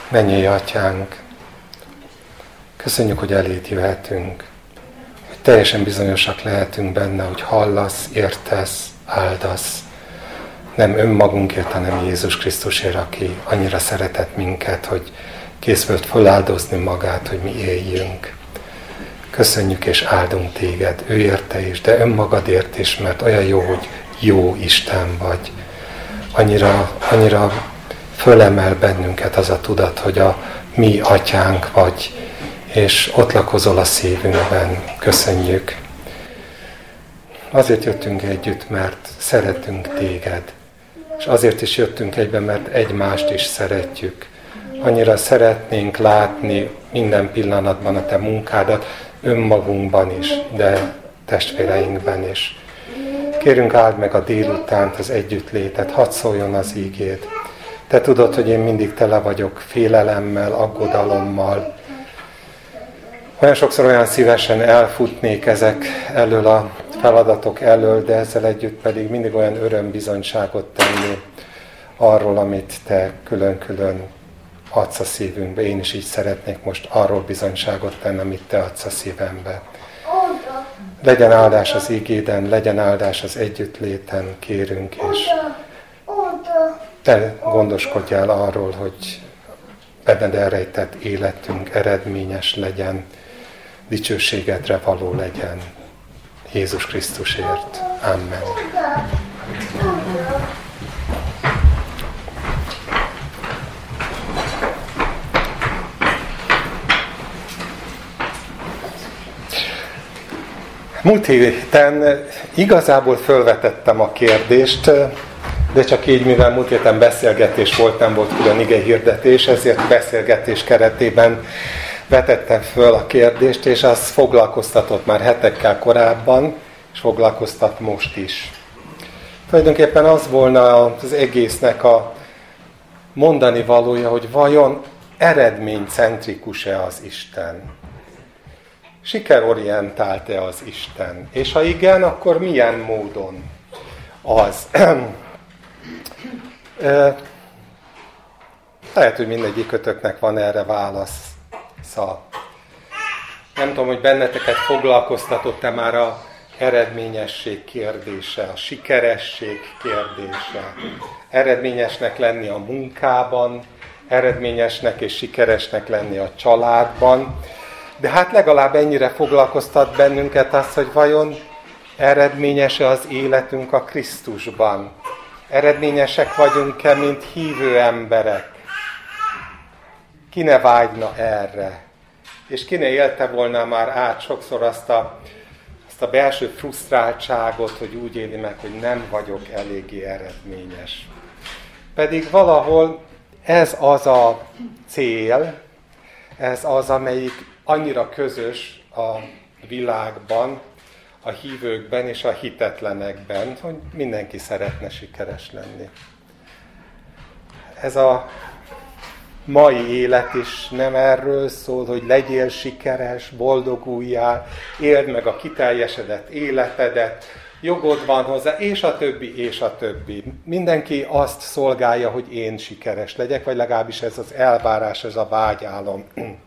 Mennyei Atyánk, köszönjük, hogy eléd jöhetünk, hogy teljesen bizonyosak lehetünk benne, hogy hallasz, értesz, áldasz. Nem önmagunkért, hanem Jézus Krisztusért, aki annyira szeretett minket, hogy kész volt föláldozni magát, hogy mi éljünk. Köszönjük és áldunk téged, ő érte is, de önmagadért is, mert olyan jó, hogy jó Isten vagy. Annyira fölemel bennünket az a tudat, hogy a mi atyánk vagy, és ott lakozol a szívünkben. Köszönjük. Azért jöttünk együtt, mert szeretünk téged. És azért is jöttünk egyben, mert egymást is szeretjük. Annyira szeretnénk látni minden pillanatban a te munkádat, önmagunkban is, de testvéreinkben is. Kérünk, áld meg a délutánt, az együttlétet, hadd szóljon az ígéd. Te tudod, hogy én mindig tele vagyok félelemmel, aggodalommal. Olyan sokszor olyan szívesen elfutnék ezek elől a feladatok elől, de ezzel együtt pedig mindig olyan örömbizonyságot tenni arról, amit te külön-külön adsz a szívünkbe. Én is így szeretnék most arról bizonyságot tenni, amit te adsz a szívembe. Legyen áldás az ígéden, legyen áldás az együttléten, kérünk, és te gondoskodjál arról, hogy benned elrejtett életünk eredményes legyen, dicsőségedre való legyen. Jézus Krisztusért. Amen. Múlt héten igazából fölvetettem a kérdést, de csak így, mivel múlt héten beszélgetés volt, nem volt külön igehirdetés, ezért beszélgetés keretében vetettem föl a kérdést, és az foglalkoztatott már hetekkel korábban, és foglalkoztat most is. Tulajdonképpen az volna az egésznek a mondani valója, hogy vajon eredménycentrikus-e az Isten? Sikerorientált-e az Isten? És ha igen, akkor milyen módon az? Lehet, hogy mindegyikötöknek van erre válasza. Nem tudom, hogy benneteket foglalkoztatott-e már a eredményesség kérdése, a sikeresség kérdése. Eredményesnek lenni a munkában, eredményesnek és sikeresnek lenni a családban. De hát legalább ennyire foglalkoztat bennünket az, hogy vajon eredményes-e az életünk a Krisztusban. Eredményesek vagyunk-e, mint hívő emberek? Ki ne vágyna erre? És ki ne élte volna már át sokszor azt a belső frusztráltságot, hogy úgy éli meg, hogy nem vagyok eléggé eredményes. Pedig valahol ez az a cél, ez az, amelyik annyira közös a világban, a hívőkben és a hitetlenekben, hogy mindenki szeretne sikeres lenni. Ez a mai élet is nem erről szól, hogy legyél sikeres, boldoguljál, éld meg a kiteljesedett életedet, jogod van hozzá, és a többi, és a többi. Mindenki azt szolgálja, hogy én sikeres legyek, vagy legalábbis ez az elvárás, ez a vágyálom.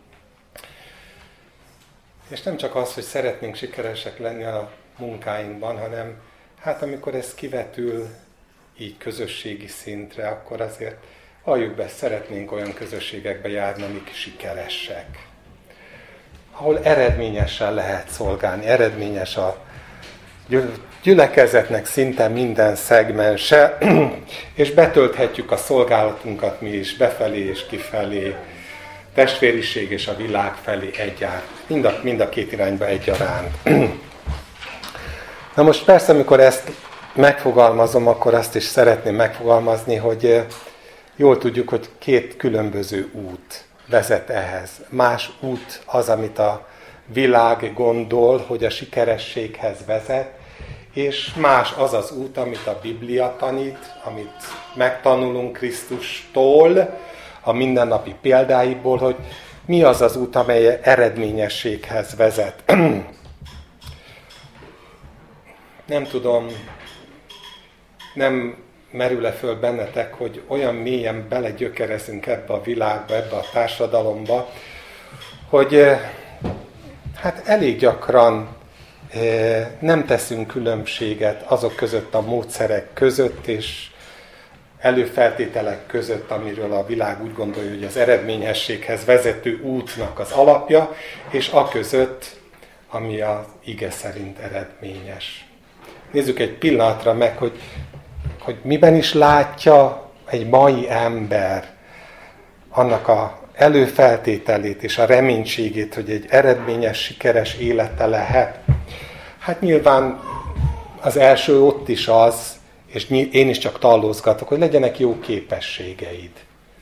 És nem csak az, hogy szeretnénk sikeresek lenni a munkáinkban, hanem hát amikor ez kivetül így közösségi szintre, akkor azért valljuk be, szeretnénk olyan közösségekbe járni, amik sikeresek. Ahol eredményesen lehet szolgálni, eredményes a gyülekezetnek szinte minden szegmense, és betölthetjük a szolgálatunkat mi is, befelé és kifelé, testvériség és a világ felé egyaránt. Mind a két irányba egyaránt. Na most persze, amikor ezt megfogalmazom, akkor azt is szeretném megfogalmazni, hogy jól tudjuk, hogy két különböző út vezet ehhez. Más út az, amit a világ gondol, hogy a sikerességhez vezet, és más az az út, amit a Biblia tanít, amit megtanulunk Krisztustól, a mindennapi példáiból, hogy mi az az út, amely eredményességhez vezet. Nem tudom, nem merül-e föl bennetek, hogy olyan mélyen belegyökerezünk ebbe a világba, ebbe a társadalomba, hogy hát elég gyakran nem teszünk különbséget azok között a módszerek között és előfeltételek között, amiről a világ úgy gondolja, hogy az eredményességhez vezető útnak az alapja, és a között, ami az ige szerint eredményes. Nézzük egy pillanatra meg, hogy miben is látja egy mai ember annak a előfeltételét és a reménységét, hogy egy eredményes, sikeres élete lehet. Hát nyilván az első ott is az, és én is csak tallózgatok, hogy legyenek jó képességeid.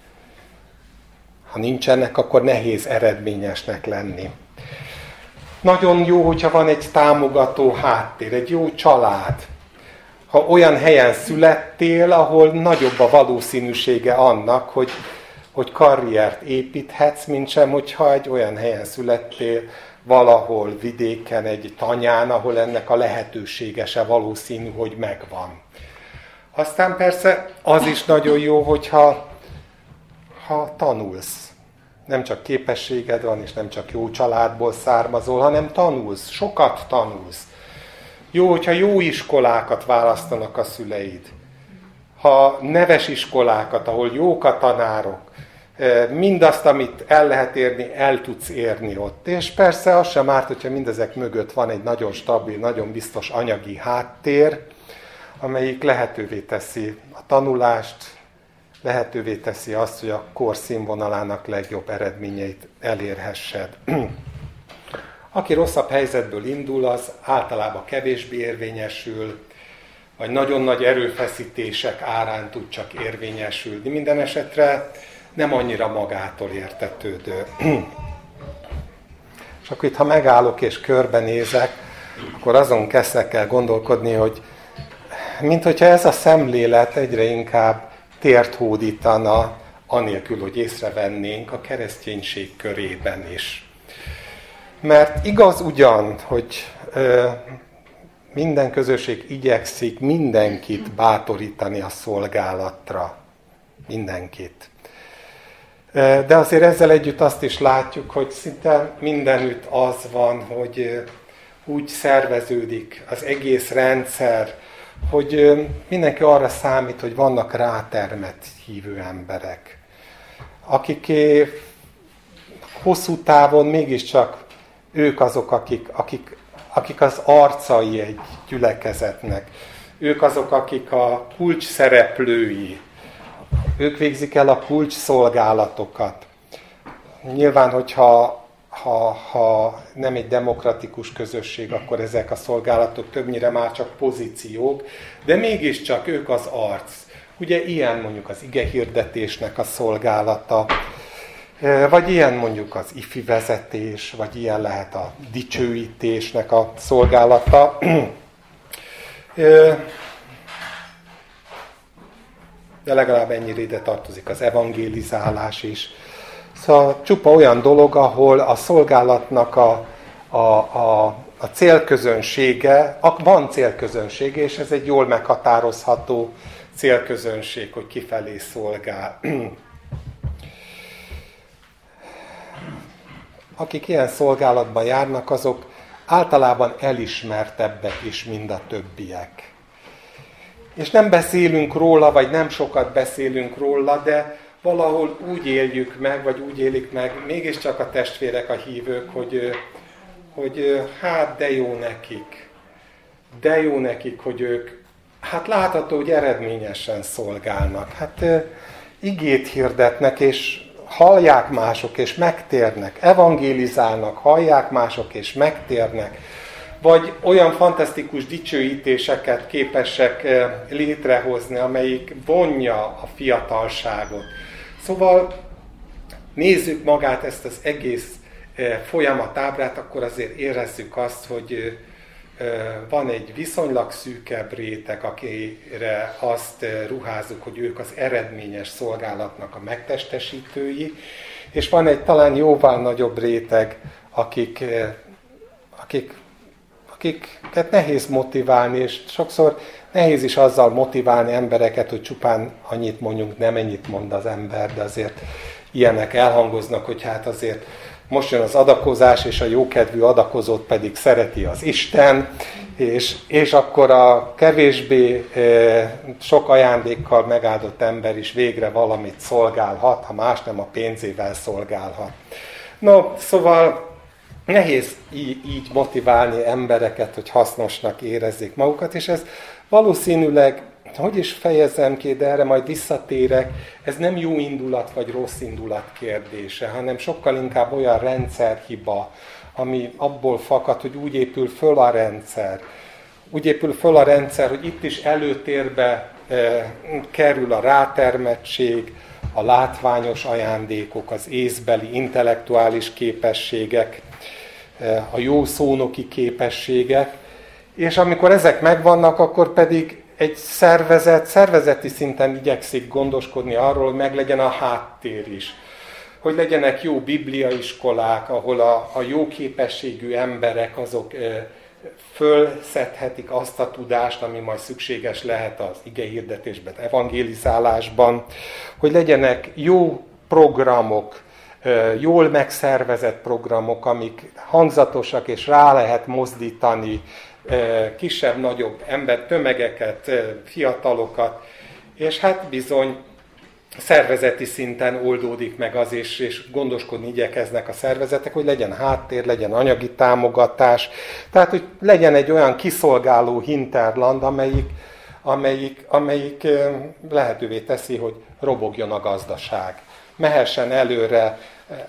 Ha nincsenek, akkor nehéz eredményesnek lenni. Nagyon jó, hogyha van egy támogató háttér, egy jó család. Ha olyan helyen születtél, ahol nagyobb a valószínűsége annak, hogy karriert építhetsz, mint sem, hogyha egy olyan helyen születtél, valahol vidéken, egy tanyán, ahol ennek a lehetősége se valószínű, hogy megvan. Aztán persze az is nagyon jó, hogyha tanulsz. Nem csak képességed van, és nem csak jó családból származol, hanem tanulsz, sokat tanulsz. Jó, hogyha jó iskolákat választanak a szüleid. Ha neves iskolákat, ahol jók a tanárok, mindazt, amit el lehet érni, el tudsz érni ott. És persze az sem árt, hogyha mindezek mögött van egy nagyon stabil, nagyon biztos anyagi háttér, amelyik lehetővé teszi a tanulást, lehetővé teszi azt, hogy a kor színvonalának legjobb eredményeit elérhessed. Aki rosszabb helyzetből indul, az általában kevésbé érvényesül, vagy nagyon nagy erőfeszítések árán tud csak érvényesülni. Minden esetre nem annyira magától értetődő. És akkor itt, ha megállok és körbenézek, akkor azon kezdek el gondolkodni, hogy minthogyha ez a szemlélet egyre inkább tért hódítana, anélkül, hogy észrevennénk a kereszténység körében is. Mert igaz ugyan, hogy minden közösség igyekszik mindenkit bátorítani a szolgálatra. Mindenkit. De azért ezzel együtt azt is látjuk, hogy szinte mindenütt az van, hogy úgy szerveződik az egész rendszer, hogy mindenki arra számít, hogy vannak rátermett hívő emberek, akik hosszú távon mégiscsak ők azok, akik az arcai egy gyülekezetnek. Ők azok, akik a kulcs szereplői. Ők végzik el a kulcs szolgálatokat. Nyilván, hogyha nem egy demokratikus közösség, akkor ezek a szolgálatok többnyire már csak pozíciók, de mégiscsak ők az arc. Ugye ilyen mondjuk az igehirdetésnek a szolgálata, vagy ilyen mondjuk az ifi vezetés, vagy ilyen lehet a dicsőítésnek a szolgálata. De legalább ennyire ide tartozik az evangélizálás is. Szóval csupa olyan dolog, ahol a szolgálatnak a célközönsége, van célközönsége, és ez egy jól meghatározható célközönség, hogy kifelé szolgál. Akik ilyen szolgálatban járnak, azok általában elismertebbek is, mint a többiek. És nem beszélünk róla, vagy nem sokat beszélünk róla, de valahol úgy éljük meg, vagy úgy élik meg mégiscsak a testvérek, a hívők, hogy hát de jó nekik. De jó nekik, hogy ők, hát látható, hogy eredményesen szolgálnak. Hát igét hirdetnek, és hallják mások, és megtérnek. Evangélizálnak, hallják mások, és megtérnek. Vagy olyan fantasztikus dicsőítéseket képesek létrehozni, amelyik vonja a fiatalságot. Szóval nézzük magát, ezt az egész folyamatábrát, akkor azért érezzük azt, hogy van egy viszonylag szűkebb réteg, akire azt ruházzuk, hogy ők az eredményes szolgálatnak a megtestesítői, és van egy talán jóval nagyobb réteg, akik akiket nehéz motiválni, és sokszor nehéz is azzal motiválni embereket, hogy csupán annyit mondjunk, nem ennyit mond az ember, de azért ilyenek elhangoznak, hogy hát azért most jön az adakozás, és a jókedvű adakozót pedig szereti az Isten, és akkor a kevésbé sok ajándékkal megáldott ember is végre valamit szolgálhat, ha más nem a pénzével szolgálhat. No, szóval nehéz így motiválni embereket, hogy hasznosnak érezzék magukat, és ez valószínűleg, hogy is fejezem ki, de erre majd visszatérek, ez nem jó indulat vagy rossz indulat kérdése, hanem sokkal inkább olyan rendszerhiba, ami abból fakad, hogy úgy épül föl a rendszer. Úgy épül föl a rendszer, hogy itt is előtérbe kerül a rátermettség, a látványos ajándékok, az észbeli, intellektuális képességek, a jó szónoki képességek, és amikor ezek megvannak, akkor pedig egy szervezeti szinten igyekszik gondoskodni arról, hogy meglegyen a háttér is. Hogy legyenek jó bibliaiskolák, ahol a jó képességű emberek azok fölszedhetik azt a tudást, ami majd szükséges lehet az igehirdetésben, evangélizálásban. Hogy legyenek jó programok, jól megszervezett programok, amik hangzatosak és rá lehet mozdítani kisebb-nagyobb tömegeket, fiatalokat, és hát bizony szervezeti szinten oldódik meg az, és gondoskodni igyekeznek a szervezetek, hogy legyen háttér, legyen anyagi támogatás, tehát hogy legyen egy olyan kiszolgáló hinterland, amelyik lehetővé teszi, hogy robogjon a gazdaság. Mehessen előre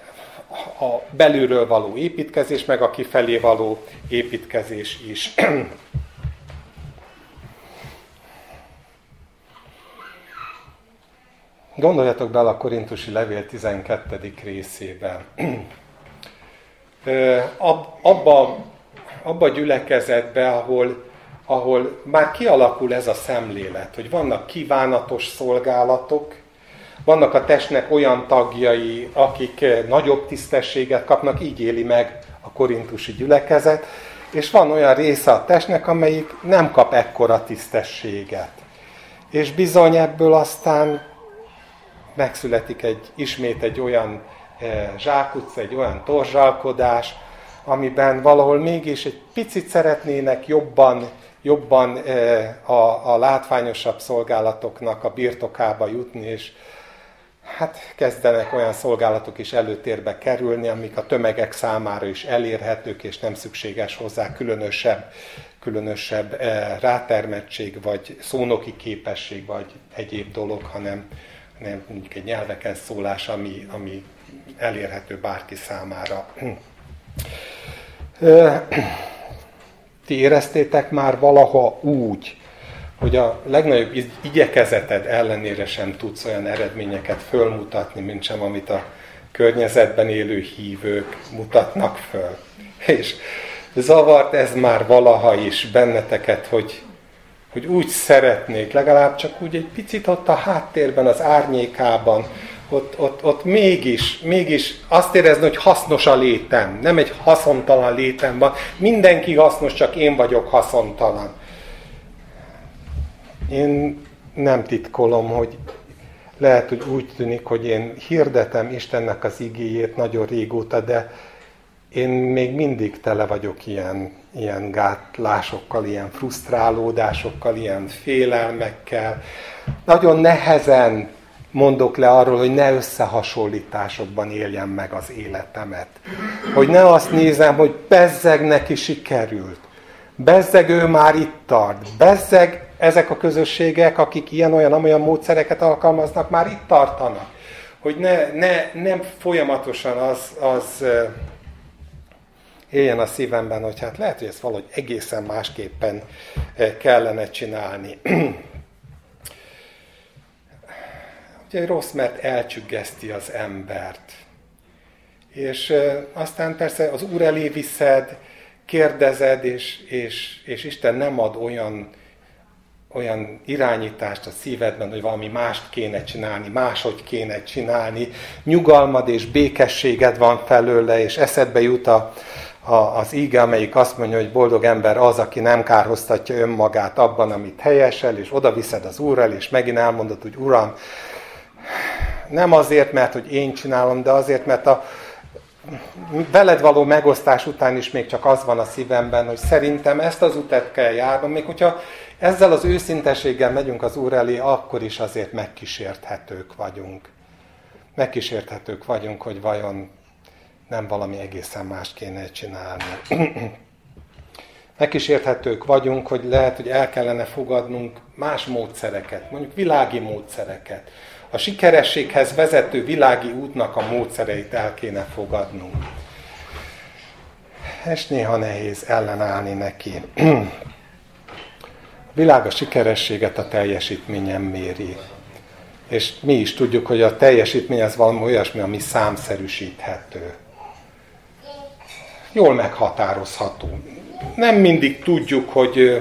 a belülről való építkezés, meg a kifelé való építkezés is. Gondoljatok bele a Korintusi levél 12. részében. Abba a gyülekezetbe, ahol már kialakul ez a szemlélet, hogy vannak kívánatos szolgálatok, vannak a testnek olyan tagjai, akik nagyobb tisztességet kapnak, így éli meg a korintusi gyülekezet, és van olyan része a testnek, amelyik nem kap ekkora tisztességet. És bizony ebből aztán megszületik ismét egy olyan zsákutca, egy olyan torzsalkodás, amiben valahol mégis egy picit szeretnének jobban a látványosabb szolgálatoknak a birtokába jutni, és hát kezdenek olyan szolgálatok is előtérbe kerülni, amik a tömegek számára is elérhetők, és nem szükséges hozzá különösebb rátermettség, vagy szónoki képesség, vagy egyéb dolog, hanem mondjuk egy nyelveken szólás, ami elérhető bárki számára. Ti éreztétek már valaha úgy, hogy a legnagyobb igyekezeted ellenére sem tudsz olyan eredményeket fölmutatni, mint sem amit a környezetben élő hívők mutatnak föl. És zavart ez már valaha is benneteket, hogy úgy szeretnék, legalább csak úgy egy picit ott a háttérben, az árnyékában, ott mégis azt érezni, hogy hasznos a létem, nem egy haszontalan létem van. Mindenki hasznos, csak én vagyok haszontalan. Én nem titkolom, hogy lehet, hogy úgy tűnik, hogy én hirdetem Istennek az igéjét nagyon régóta, de én még mindig tele vagyok ilyen gátlásokkal, ilyen frusztrálódásokkal, ilyen félelmekkel. Nagyon nehezen mondok le arról, hogy ne összehasonlításokban éljem meg az életemet. Hogy ne azt nézem, hogy bezzeg neki sikerült. Bezzeg ő már itt tart. Bezzeg ezek a közösségek, akik ilyen-olyan módszereket alkalmaznak, már itt tartanak. Hogy nem folyamatosan az éljen a szívemben, hogy hát lehet, hogy ezt valahogy egészen másképpen kellene csinálni. Ugye rossz, mert elcsüggeszti az embert. És aztán persze az Úr elé viszed, kérdezed, és Isten nem ad olyan irányítást a szívedben, hogy valami mást kéne csinálni, máshogy kéne csinálni. Nyugalmad és békességed van felőle, és eszedbe jut a az íge, amelyik azt mondja, hogy boldog ember az, aki nem kárhoztatja önmagát abban, amit helyesel, és oda viszed az Úr elé, és megint elmondod, hogy Uram, nem azért, mert hogy én csinálom, de azért, mert a veled való megosztás után is még csak az van a szívemben, hogy szerintem ezt az utat kell járnom, még hogyha ezzel az őszinteséggel megyünk az Úr elé, akkor is azért megkísérthetők vagyunk. Megkísérthetők vagyunk, hogy vajon nem valami egészen mást kéne csinálni. Megkísérthetők vagyunk, hogy lehet, hogy el kellene fogadnunk más módszereket, mondjuk világi módszereket. A sikerességhez vezető világi útnak a módszereit el kéne fogadnunk. És néha nehéz ellenállni neki. A világ a sikerességet a teljesítményen méri. És mi is tudjuk, hogy a teljesítmény az valami olyasmi, ami számszerűsíthető. Jól meghatározható. Nem mindig tudjuk, hogy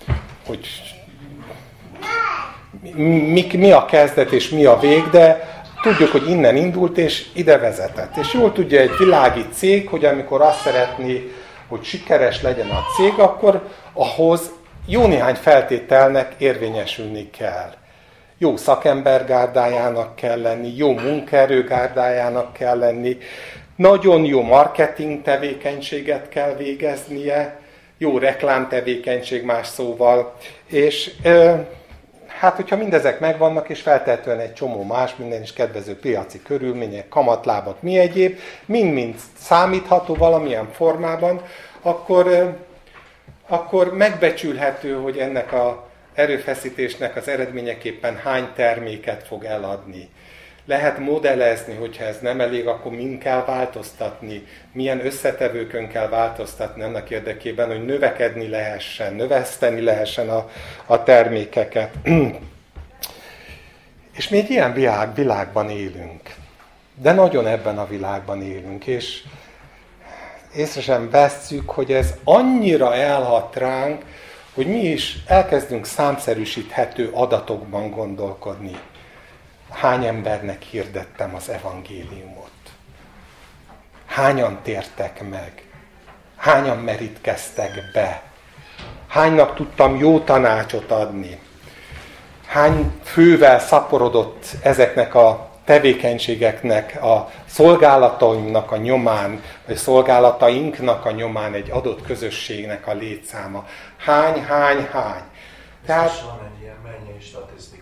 mi a kezdet és mi a vég, de tudjuk, hogy innen indult és ide vezetett. És jól tudja egy világi cég, hogy amikor azt szeretné, hogy sikeres legyen a cég, akkor ahhoz jó néhány feltételnek érvényesülni kell. Jó szakembergárdájának kell lenni, jó munkaerőgárdájának kell lenni, nagyon jó marketing tevékenységet kell végeznie, jó reklámtevékenység más szóval, és hát, hogyha mindezek megvannak, és feltehetően egy csomó más, minden is kedvező piaci körülmények, kamatlábak, mi egyéb, mind-mind számítható valamilyen formában, akkor megbecsülhető, hogy ennek az erőfeszítésnek az eredményeképpen hány terméket fog eladni. Lehet modellezni, hogyha ez nem elég, akkor mind kell változtatni, milyen összetevőkön kell változtatni annak érdekében, hogy növekedni lehessen, növeszteni lehessen a termékeket. És mi egy ilyen világban élünk. De nagyon ebben a világban élünk, és észre sem vesszük, hogy ez annyira elhat ránk, hogy mi is elkezdünk számszerűsíthető adatokban gondolkodni. Hány embernek hirdettem az evangéliumot? Hányan tértek meg? Hányan merítkeztek be? Hánynak tudtam jó tanácsot adni? Hány fővel szaporodott ezeknek a tevékenységeknek, a szolgálataimnak a nyomán, vagy szolgálatainknak a nyomán egy adott közösségnek a létszáma? Hány? Tehát, van egy ilyen mennyei statisztikai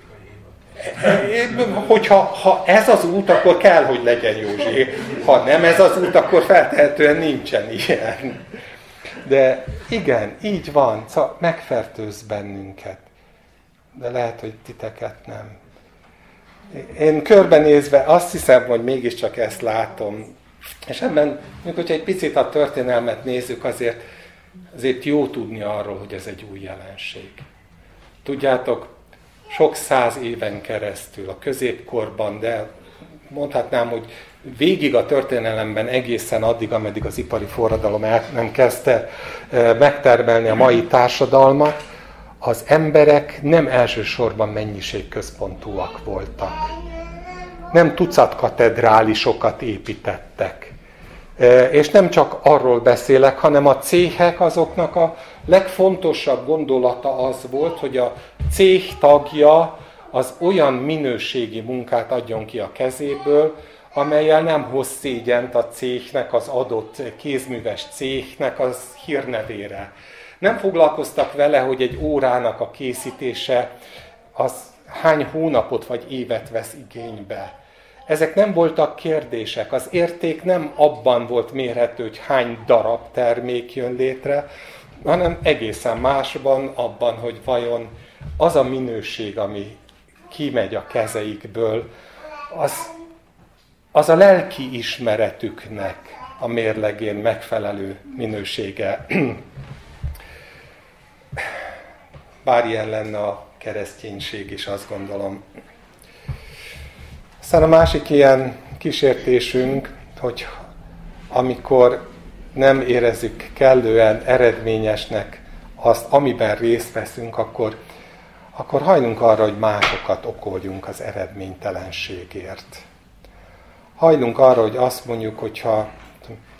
ha ez az út, akkor kell, hogy legyen, Józsi. Ha nem ez az út, akkor feltehetően nincsen ilyen. De igen, így van, szóval megfertőz bennünket. De lehet, hogy titeket nem. Én körbenézve azt hiszem, hogy mégiscsak ezt látom. És ebben, hogyha egy picit a történelmet nézzük, azért jó tudni arról, hogy ez egy új jelenség. Tudjátok, sok száz éven keresztül, a középkorban, de mondhatnám, hogy végig a történelemben egészen addig, ameddig az ipari forradalom nem kezdte megtermelni a mai társadalmat, az emberek nem elsősorban mennyiségközpontúak voltak. Nem tucat katedrálisokat építettek. És nem csak arról beszélek, hanem a céhek azoknak a legfontosabb gondolata az volt, hogy a cég tagja az olyan minőségi munkát adjon ki a kezéből, amellyel nem hoz szégyent a cégnek, az adott kézműves cégnek az hírnevére. Nem foglalkoztak vele, hogy egy órának a készítése az hány hónapot vagy évet vesz igénybe. Ezek nem voltak kérdések, az érték nem abban volt mérhető, hogy hány darab termék jön létre, hanem egészen másban, abban, hogy vajon az a minőség, ami kimegy a kezeikből, az a lelki ismeretüknek a mérlegén megfelelő minősége. Bár ilyen lenne a kereszténység is, azt gondolom. Aztán a másik ilyen kísértésünk, hogy amikor nem érezzük kellően eredményesnek azt, amiben részt veszünk, akkor hajlunk arra, hogy másokat okoljunk az eredménytelenségért. Hajlunk arra, hogy azt mondjuk, hogyha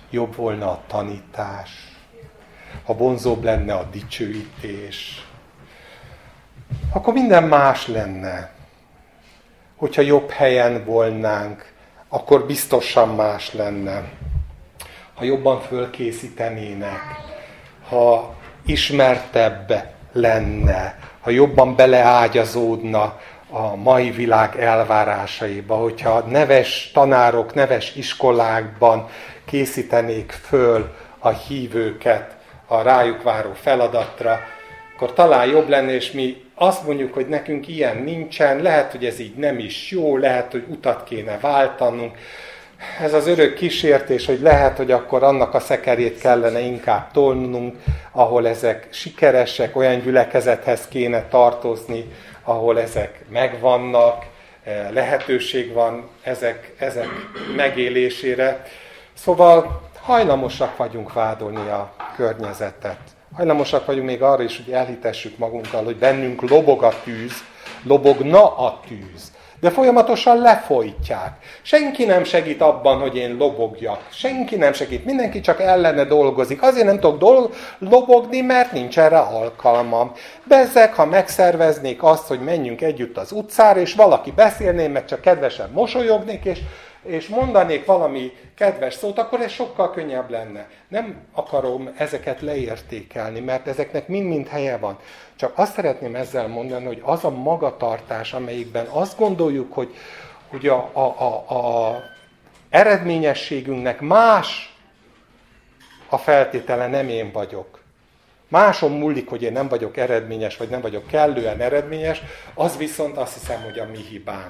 jobb volna a tanítás, ha vonzóbb lenne a dicsőítés, akkor minden más lenne. Hogyha jobb helyen volnánk, akkor biztosan más lenne. Ha jobban fölkészítenének, ha ismertebb lenne, ha jobban beleágyazódna a mai világ elvárásaiba, hogyha neves tanárok, neves iskolákban készítenék föl a hívőket a rájuk váró feladatra, akkor talán jobb lenne, és mi azt mondjuk, hogy nekünk ilyen nincsen, lehet, hogy ez így nem is jó, lehet, hogy utat kéne váltanunk. Ez az örök kísértés, hogy lehet, hogy akkor annak a szekerét kellene inkább tolnunk, ahol ezek sikeresek, olyan gyülekezethez kéne tartozni, ahol ezek megvannak, lehetőség van ezek megélésére. Szóval hajlamosak vagyunk vádolni a környezetet. Hajlamosak vagyunk még arra is, hogy elhitessük magunkkal, hogy bennünk lobog a tűz, lobogna a tűz. De folyamatosan lefolytják. Senki nem segít abban, hogy én lobogjak. Senki nem segít. Mindenki csak ellene dolgozik. Azért nem tudok lobogni, mert nincs erre alkalmam. Bezzeg, ha megszerveznék azt, hogy menjünk együtt az utcára, és valaki beszélné, meg csak kedvesen mosolyognék, és mondanék valami kedves szót, akkor ez sokkal könnyebb lenne. Nem akarom ezeket leértékelni, mert ezeknek mind-mind helye van. Csak azt szeretném ezzel mondani, hogy az a magatartás, amelyikben azt gondoljuk, hogy a eredményességünknek más a feltétele, nem én vagyok. Máson múlik, hogy én nem vagyok eredményes, vagy nem vagyok kellően eredményes, az viszont azt hiszem, hogy a mi hibánk.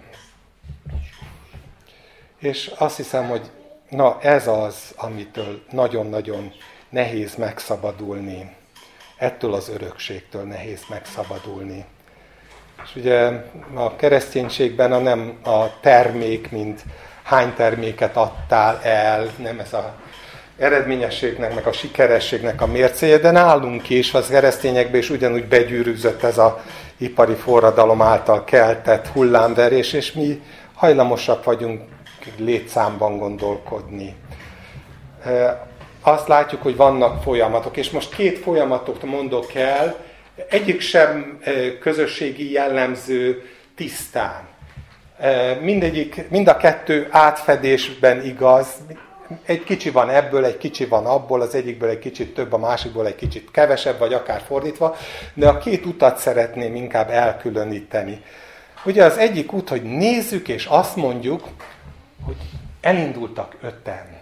És azt hiszem, hogy ez az, amitől nagyon-nagyon nehéz megszabadulni. Ettől az örökségtől nehéz megszabadulni. És ugye a kereszténységben nem a termék, mint hány terméket adtál el, nem ez az eredményességnek, meg a sikerességnek a mércéje, de nálunk is, az keresztényekben is ugyanúgy begyűrűzött ez az ipari forradalom által keltett hullámverés, és mi hajlamosak vagyunk létszámban gondolkodni. Azt látjuk, hogy vannak folyamatok, és most 2 folyamatot mondok el, egyik sem közösségi jellemző tisztán. Mind a 2 átfedésben igaz, egy kicsi van ebből, egy kicsi van abból, az egyikből egy kicsit több, a másikból egy kicsit kevesebb, vagy akár fordítva, de a 2 utat szeretném inkább elkülöníteni. Ugye az egyik út, hogy nézzük és azt mondjuk, hogy elindultak 5-en.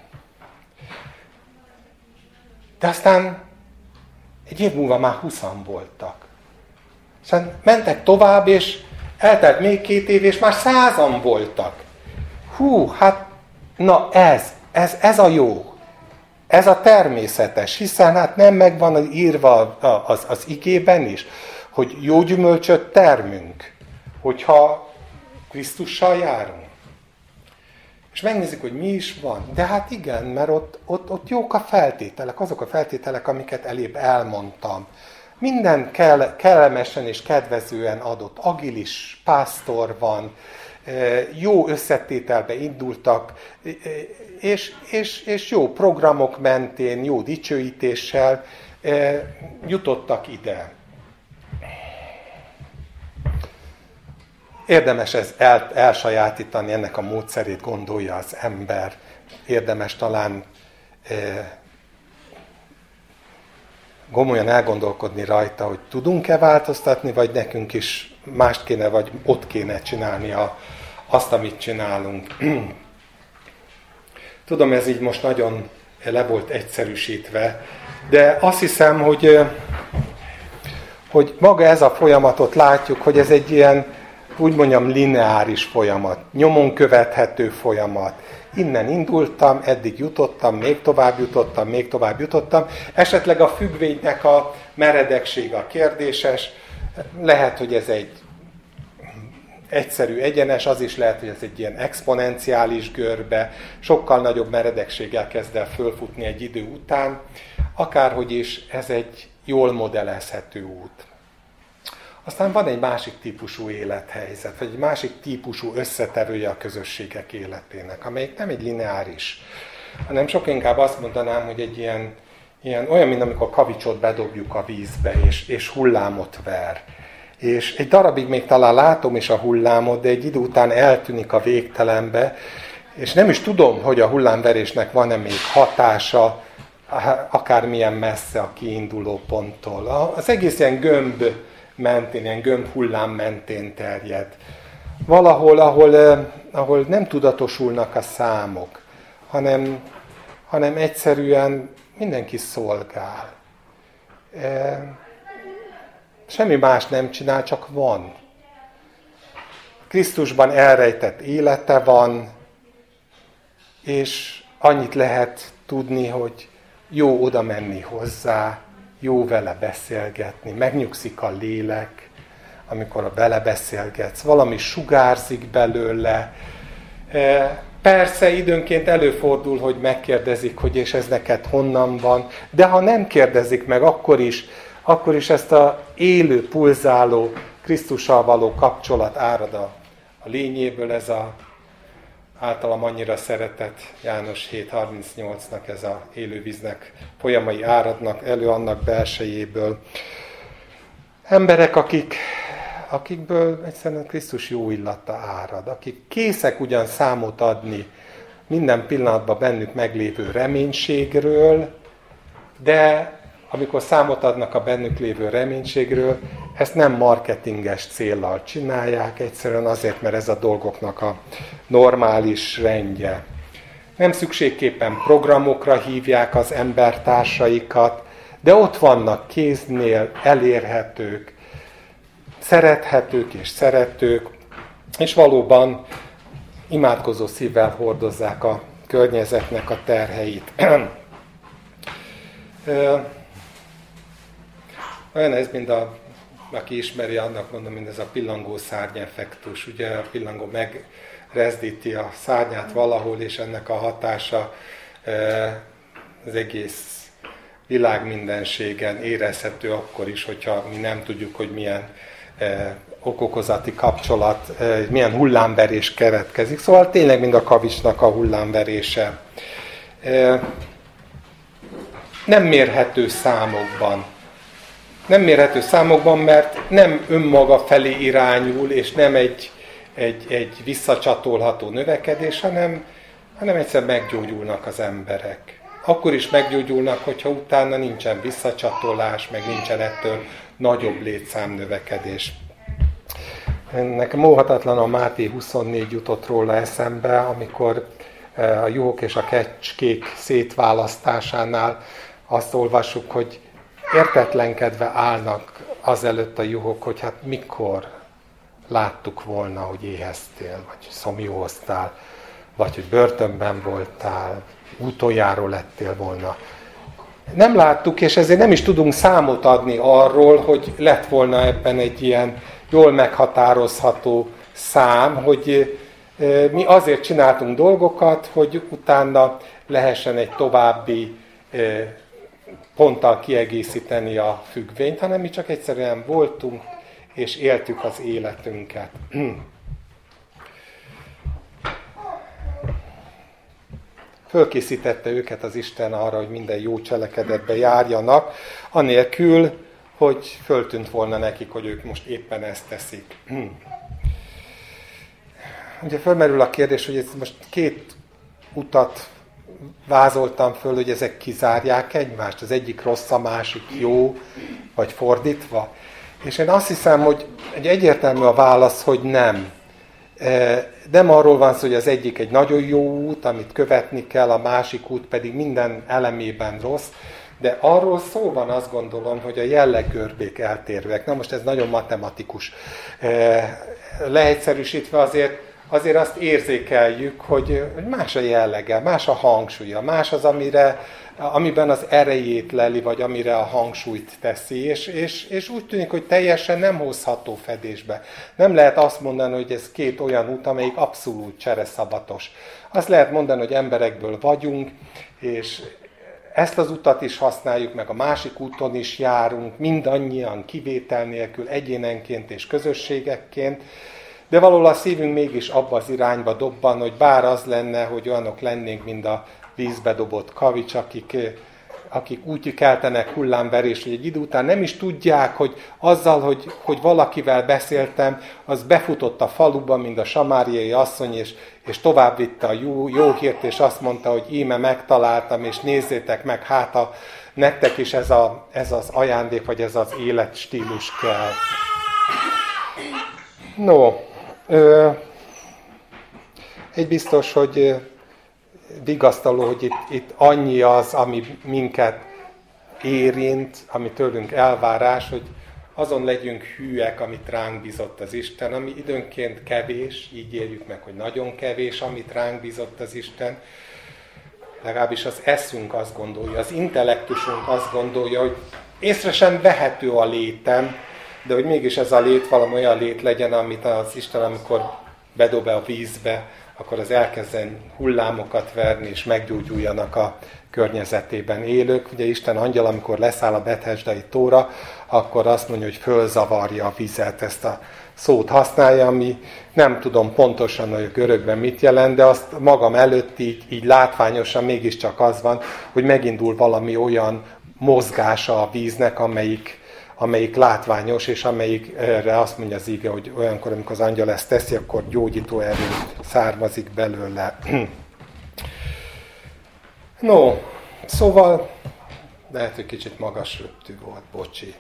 De aztán egy év múlva már 20-an voltak. Aztán mentek tovább, és eltelt még 2 év, és már 100-an voltak. Ez a jó. Ez a természetes, hiszen nem megvan írva az igében is, hogy jó gyümölcsöt termünk, hogyha Krisztussal járunk. És megnézzük, hogy mi is van. De igen, mert ott jók a feltételek, azok a feltételek, amiket elébb elmondtam. Minden kellemesen és kedvezően adott. Agilis pásztor van, jó összetételbe indultak, és jó programok mentén, jó dicsőítéssel jutottak ide. Érdemes elsajátítani, ennek a módszerét gondolja az ember. Érdemes talán gomolyan elgondolkodni rajta, hogy tudunk-e változtatni, vagy nekünk is mást kéne, vagy ott kéne csinálni azt, amit csinálunk. Tudom, ez így most nagyon le volt egyszerűsítve, de azt hiszem, hogy maga ez a folyamatot látjuk, hogy ez egy ilyen, úgy mondjam, lineáris folyamat, nyomon követhető folyamat. Innen indultam, eddig jutottam, még tovább jutottam. Esetleg a függvénynek a meredekség a kérdéses. Lehet, hogy ez egy egyszerű egyenes, az is lehet, hogy ez egy ilyen exponenciális görbe, sokkal nagyobb meredekséggel kezd el fölfutni egy idő után. Akárhogy is, ez egy jól modellezhető út. Aztán van egy másik típusú élethelyzet, vagy egy másik típusú összetevője a közösségek életének, amelyik nem egy lineáris hanem sokkal inkább azt mondanám, hogy egy ilyen olyan, mint amikor kavicsot bedobjuk a vízbe, és hullámot ver. És egy darabig még talán látom is a hullámot, de egy idő után eltűnik a végtelenbe, és nem is tudom, hogy a hullámverésnek van-e még hatása, akármilyen messze a kiinduló ponttól. Az egész ilyen gömb mentén, ilyen gömb hullám mentén terjed. Valahol, ahol nem tudatosulnak a számok, hanem egyszerűen mindenki szolgál. Semmi más nem csinál, csak van. Krisztusban elrejtett élete van, és annyit lehet tudni, hogy jó oda menni hozzá, jó vele beszélgetni, megnyugszik a lélek, amikor vele beszélgetsz, valami sugárzik belőle. Persze időnként előfordul, hogy megkérdezik, hogy és ez neked honnan van, de ha nem kérdezik meg, akkor is ezt a élő, pulzáló, Krisztussal való kapcsolat árad a lényéből, ez a általam annyira szeretett János 7.38-nak, ez a élővíznek folyamai áradnak elő annak belsejéből. Emberek, akikből egyszerűen Krisztus jó illata árad, akik készek ugyan számot adni minden pillanatban bennük meglévő reménységről, de amikor számot adnak a bennük lévő reménységről, ezt nem marketinges céllal csinálják, egyszerűen azért, mert ez a dolgoknak a normális rendje. Nem szükségképpen programokra hívják az embertársaikat, de ott vannak kéznél, elérhetők, szerethetők és szeretők, és valóban imádkozó szívvel hordozzák a környezetnek a terheit. Olyan ez, mint aki ismeri, annak mondom, mint ez a pillangó szárny effektus. Ugye a pillangó megrezdíti a szárnyát valahol, és ennek a hatása az egész világ mindenségen érezhető akkor is, hogyha mi nem tudjuk, hogy milyen okokozati kapcsolat, milyen hullámverés keretkezik. Szóval tényleg mind a kavicsnak a hullámverése. Nem mérhető számokban. Nem mérhető számokban, mert nem önmaga felé irányul, és nem egy visszacsatolható növekedés, hanem egyszer meggyógyulnak az emberek. Akkor is meggyógyulnak, hogyha utána nincsen visszacsatolás, meg nincsen ettől nagyobb létszámnövekedés. Nekem óhatatlan a Máté 24 jutott róla eszembe, amikor a juhok és a kecskék szétválasztásánál azt olvassuk, hogy értetlenkedve állnak azelőtt a juhok, hogy hát mikor láttuk volna, hogy éheztél, vagy szomjóztál, vagy hogy börtönben voltál, utoljáról lettél volna. Nem láttuk, és ezért nem is tudunk számot adni arról, hogy lett volna ebben egy ilyen jól meghatározható szám, hogy mi azért csináltunk dolgokat, hogy utána lehessen egy további ponttal kiegészíteni a függvényt, hanem mi csak egyszerűen voltunk, és éltük az életünket. Fölkészítette őket az Isten arra, hogy minden jó cselekedetbe járjanak, anélkül, hogy föltűnt volna nekik, hogy ők most éppen ezt teszik. Ugye fölmerül a kérdés, hogy ez most két utat vázoltam föl, hogy ezek kizárják egymást. Az egyik rossz, a másik jó, vagy fordítva. És én azt hiszem, hogy egy egyértelmű a válasz, hogy nem. Nem arról van szó, hogy az egyik egy nagyon jó út, amit követni kell, a másik út pedig minden elemében rossz, de arról szó van, azt gondolom, hogy a jelleggörbék eltérőek. Na most ez nagyon matematikus. Leegyszerűsítve azért azt érzékeljük, hogy más a jellege, más a hangsúlya, más az, amiben az erejét leli, vagy amire a hangsúlyt teszi, és úgy tűnik, hogy teljesen nem hozható fedésbe. Nem lehet azt mondani, hogy ez két olyan út, amelyik abszolút csereszabatos. Azt lehet mondani, hogy emberekből vagyunk, és ezt az utat is használjuk, meg a másik úton is járunk, mindannyian kivétel nélkül, egyénenként és közösségekként, De valahol a szívünk mégis abba az irányba dobban, hogy bár az lenne, hogy olyanok lennénk, mint a vízbe dobott kavics, akik úgy keltenek hullámverést, hogy egy idő után nem is tudják, hogy azzal, hogy valakivel beszéltem, az befutott a faluba, mint a samáriai asszony, és tovább vitte a jó hírt, és azt mondta, hogy íme megtaláltam, és nézzétek meg, hát nektek is ez az ajándék, vagy ez az életstílus kell. No, egy biztos, hogy vigasztaló, hogy itt annyi az, ami minket érint, ami tőlünk elvárás, hogy azon legyünk hűek, amit ránk bízott az Isten, ami időnként kevés, így éljük meg, hogy nagyon kevés, amit ránk bízott az Isten. Legalábbis az eszünk azt gondolja, az intellektusunk azt gondolja, hogy észre sem vehető a létem, de hogy mégis ez a lét valami olyan lét legyen, amit az Isten, amikor bedob a vízbe, akkor az elkezden hullámokat verni, és meggyógyuljanak a környezetében élők. Ugye Isten angyal, amikor leszáll a Bethesdai tóra, akkor azt mondja, hogy fölzavarja a vizet, ezt a szót használja, ami nem tudom pontosan, hogy a görögben mit jelent, de azt magam előtt így látványosan mégiscsak az van, hogy megindul valami olyan mozgása a víznek, amelyik látványos, és amelyikre azt mondja az ige, hogy olyankor, amikor az angyal ezt teszi, akkor gyógyító erő származik belőle. No, szóval, lehet, hogy kicsit magas röptű volt, bocsi.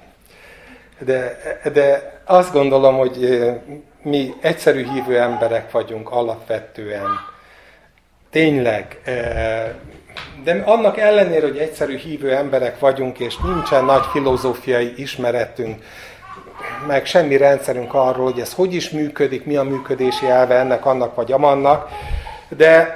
De azt gondolom, hogy mi egyszerű hívő emberek vagyunk alapvetően. Tényleg, de annak ellenére, hogy egyszerű hívő emberek vagyunk, és nincsen nagy filozófiai ismeretünk, meg semmi rendszerünk arról, hogy ez hogy is működik, mi a működési elve ennek, annak vagy amannak, de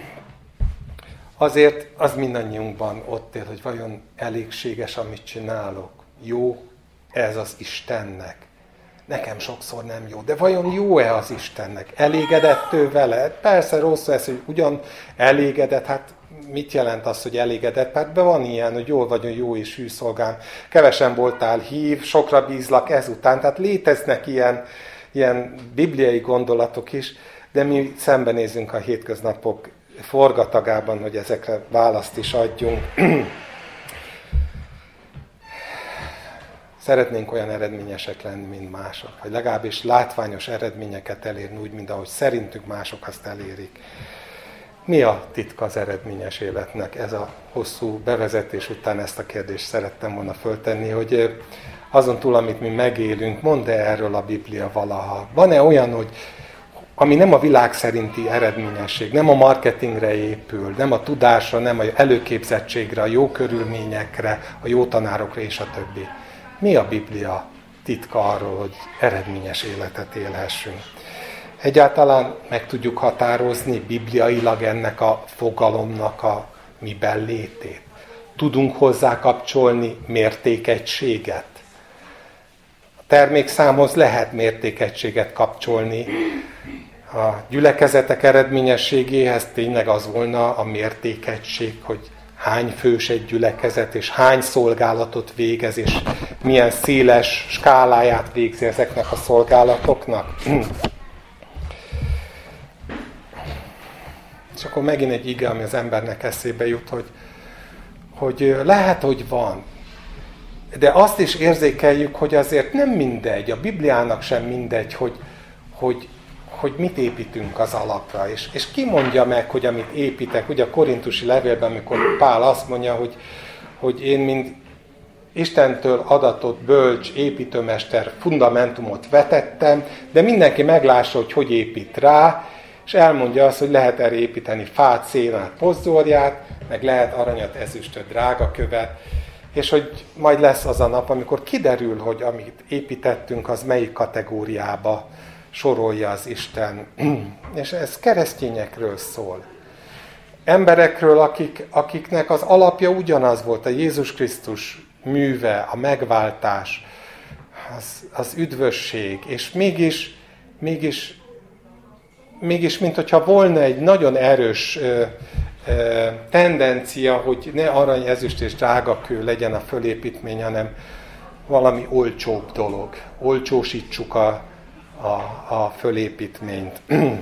azért az mindannyiunkban ott él, hogy vajon elégséges, amit csinálok. Jó ez az Istennek. Nekem sokszor nem jó, de vajon jó-e az Istennek? Elégedett ő vele? Persze rossz ez, hogy ugyan elégedett, hát mit jelent az, hogy elégedett? Hát be van ilyen, hogy jól vagyok, jó és hű szolgám. Kevesen voltál hív, sokra bízlak ezután. Tehát léteznek ilyen bibliai gondolatok is, de mi szembenézünk a hétköznapok forgatagában, hogy ezekre választ is adjunk. Szeretnénk olyan eredményesek lenni, mint mások, vagy legalábbis látványos eredményeket elérni úgy, mint ahogy szerintünk mások azt elérik. Mi a titka az eredményes életnek? Ez a hosszú bevezetés után ezt a kérdést szerettem volna föltenni, hogy azon túl, amit mi megélünk, mondd-e erről a Biblia valaha? Van-e olyan, hogy ami nem a világ szerinti eredményesség, nem a marketingre épül, nem a tudásra, nem a előképzettségre, a jó körülményekre, a jó tanárokra és a többi? Mi a Biblia titka arról, hogy eredményes életet élhessünk? Egyáltalán meg tudjuk határozni bibliailag ennek a fogalomnak a miben létét? Tudunk hozzá kapcsolni mértékegységet? A termékszámhoz lehet mértékegységet kapcsolni. A gyülekezetek eredményességéhez tényleg az volna a mértékegység, hogy hány fős egy gyülekezet, és hány szolgálatot végez, és milyen széles skáláját végzi ezeknek a szolgálatoknak. És akkor megint egy ige, ami az embernek eszébe jut, hogy lehet, hogy van, de azt is érzékeljük, hogy azért nem mindegy, a Bibliának sem mindegy, hogy mit építünk az alapra. És ki mondja meg, hogy amit építek, ugye a korintusi levélben, amikor Pál azt mondja, hogy én, mint Istentől adatott bölcs építőmester fundamentumot vetettem, de mindenki meglássa, hogy épít rá, és elmondja azt, hogy lehet erre építeni fát, szénát, pozzorját, meg lehet aranyat, ezüstöt, drágakövet, és hogy majd lesz az a nap, amikor kiderül, hogy amit építettünk, az melyik kategóriába sorolja az Isten. És ez keresztényekről szól. Emberekről, akiknek az alapja ugyanaz volt, a Jézus Krisztus műve, a megváltás, az üdvösség, és mégis mint hogyha volna egy nagyon erős tendencia, hogy ne arany, ezüst és drágakő legyen a fölépítmény, hanem valami olcsóbb dolog. Olcsósítsuk a fölépítményt.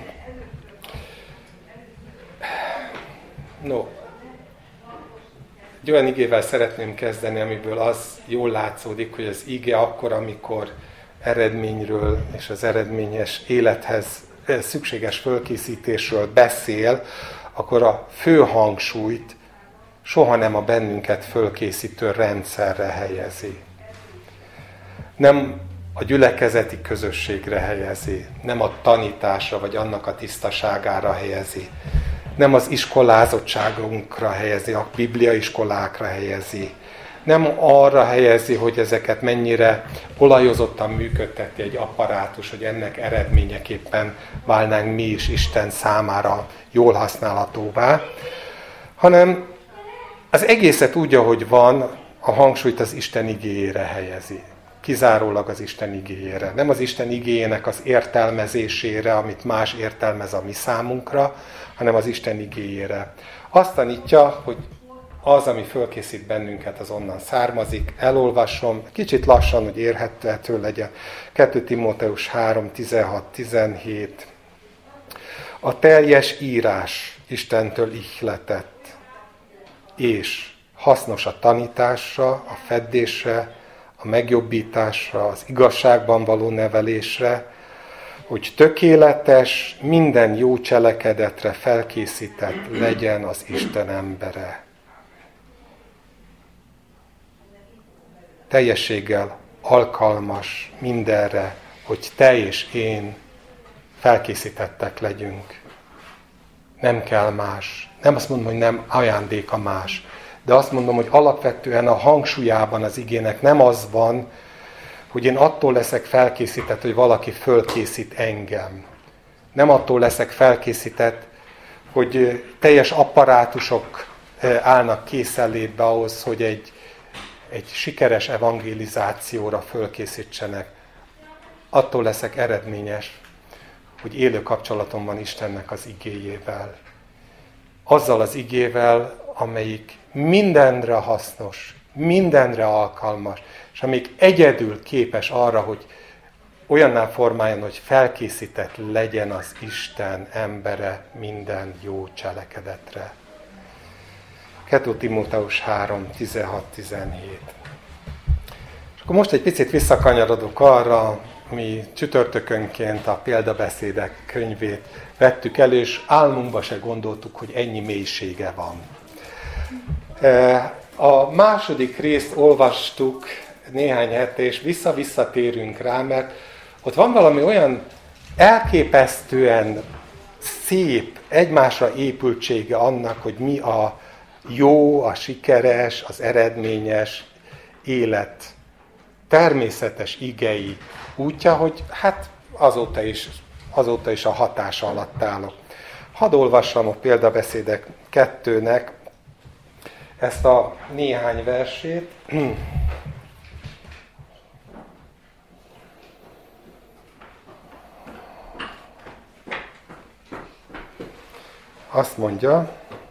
No, egy olyan igével szeretném kezdeni, amiből az jól látszódik, hogy az ige akkor, amikor eredményről és az eredményes élethez szükséges fölkészítésről beszél, akkor a fő hangsúlyt soha nem a bennünket fölkészítő rendszerre helyezi. Nem a gyülekezeti közösségre helyezi, nem a tanításra vagy annak a tisztaságára helyezi, nem az iskolázottságunkra helyezi, a bibliaiskolákra helyezi, nem arra helyezi, hogy ezeket mennyire olajozottan működteti egy apparátus, hogy ennek eredményeképpen válnánk mi is Isten számára jól használhatóvá, hanem az egészet úgy, ahogy van, a hangsúlyt az Isten igéjére helyezi. Kizárólag az Isten igéjére. Nem az Isten igéjének az értelmezésére, amit más értelmez a mi számunkra, hanem az Isten igéjére. Azt tanítja, hogy az, ami fölkészít bennünket, az onnan származik. Elolvasom, kicsit lassan, hogy érhető legyen. 2 Timóteus 3, 16-17. A teljes írás Istentől ihletett, és hasznos a tanításra, a feddésre, a megjobbításra, az igazságban való nevelésre, hogy tökéletes, minden jó cselekedetre felkészített legyen az Isten embere. Teljességgel alkalmas mindenre, hogy te és én felkészítettek legyünk. Nem kell más. Nem azt mondom, hogy nem ajándéka más. De azt mondom, hogy alapvetően a hangsúlyában az igének nem az van, hogy én attól leszek felkészített, hogy valaki fölkészít engem. Nem attól leszek felkészített, hogy teljes apparátusok állnak készenlétbe ahhoz, hogy egy sikeres evangelizációra fölkészítsenek. Attól leszek eredményes, hogy élő kapcsolatom van Istennek az igéjével. Azzal az igével, amelyik mindenre hasznos, mindenre alkalmas, és amelyik egyedül képes arra, hogy olyanná formáljon, hogy felkészített legyen az Isten embere minden jó cselekedetre. 2 Timóteus 3, 16-17. És akkor most egy picit visszakanyarodok arra, mi csütörtökönként a példabeszédek könyvét vettük elő, és álmunkba se gondoltuk, hogy ennyi mélysége van. A második részt olvastuk néhány hete, és visszatérünk rá, mert ott van valami olyan elképesztően szép, egymásra épültsége annak, hogy mi a jó, a sikeres, az eredményes élet természetes igei útja, hogy hát azóta is a hatása alatt állok. Hadd olvassam a példabeszédek 2-nek ezt a néhány versét. Azt mondja,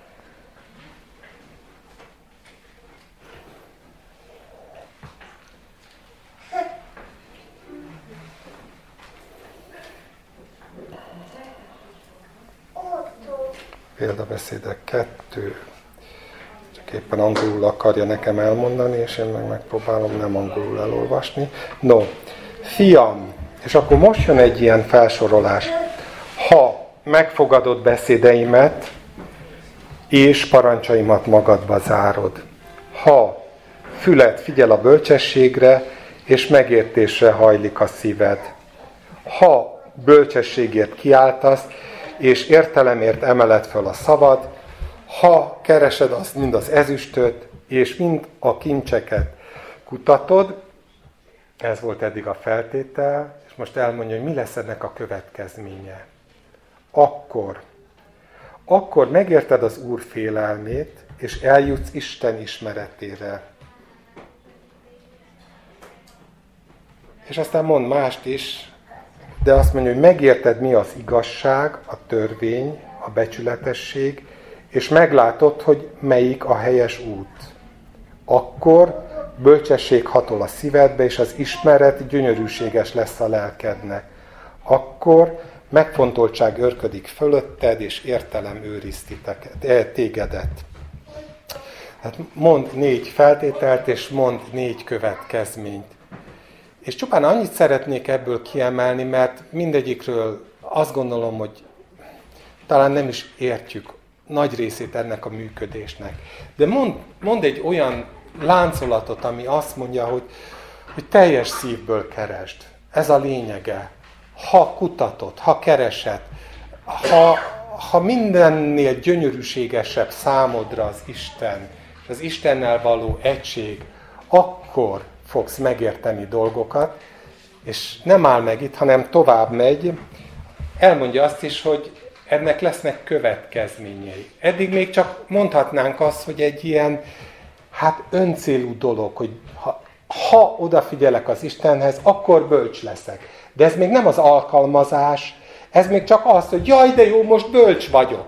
példabeszédek 2, csak éppen angolul akarja nekem elmondani, és én megpróbálom nem angolul elolvasni. No, fiam, és akkor most jön egy ilyen felsorolás. Ha megfogadod beszédeimet, és parancsaimat magadba zárod. Ha füled figyel a bölcsességre, és megértésre hajlik a szíved. Ha bölcsességért kiáltasz, és értelemért emeled föl a szavad, ha keresed azt mind az ezüstöt, és mind a kincseket kutatod, ez volt eddig a feltétel, és most elmondja, hogy mi lesz ennek a következménye. Akkor megérted az Úr félelmét, és eljutsz Isten ismeretére. És aztán mond mást is, de azt mondja, hogy megérted, mi az igazság, a törvény, a becsületesség, és meglátod, hogy melyik a helyes út. Akkor bölcsesség hatol a szívedbe, és az ismeret gyönyörűséges lesz a lelkednek. akkor megfontoltság örködik fölötted, és értelem őriz tégedet. Hát mond 4 feltételt, és mond 4 következményt. És csupán annyit szeretnék ebből kiemelni, mert mindegyikről azt gondolom, hogy talán nem is értjük nagy részét ennek a működésnek. De mond egy olyan láncolatot, ami azt mondja, hogy teljes szívből keresd. Ez a lényege. Ha kutatod, ha keresed, ha mindennél gyönyörűségesebb számodra az Isten, és az Istennel való egység, akkor fogsz megérteni dolgokat, és nem áll meg itt, hanem tovább megy. Elmondja azt is, hogy ennek lesznek következményei. Eddig még csak mondhatnánk azt, hogy egy ilyen öncélú dolog, hogy ha odafigyelek az Istenhez, akkor bölcs leszek. De ez még nem az alkalmazás, ez még csak az, hogy jaj, de jó, most bölcs vagyok.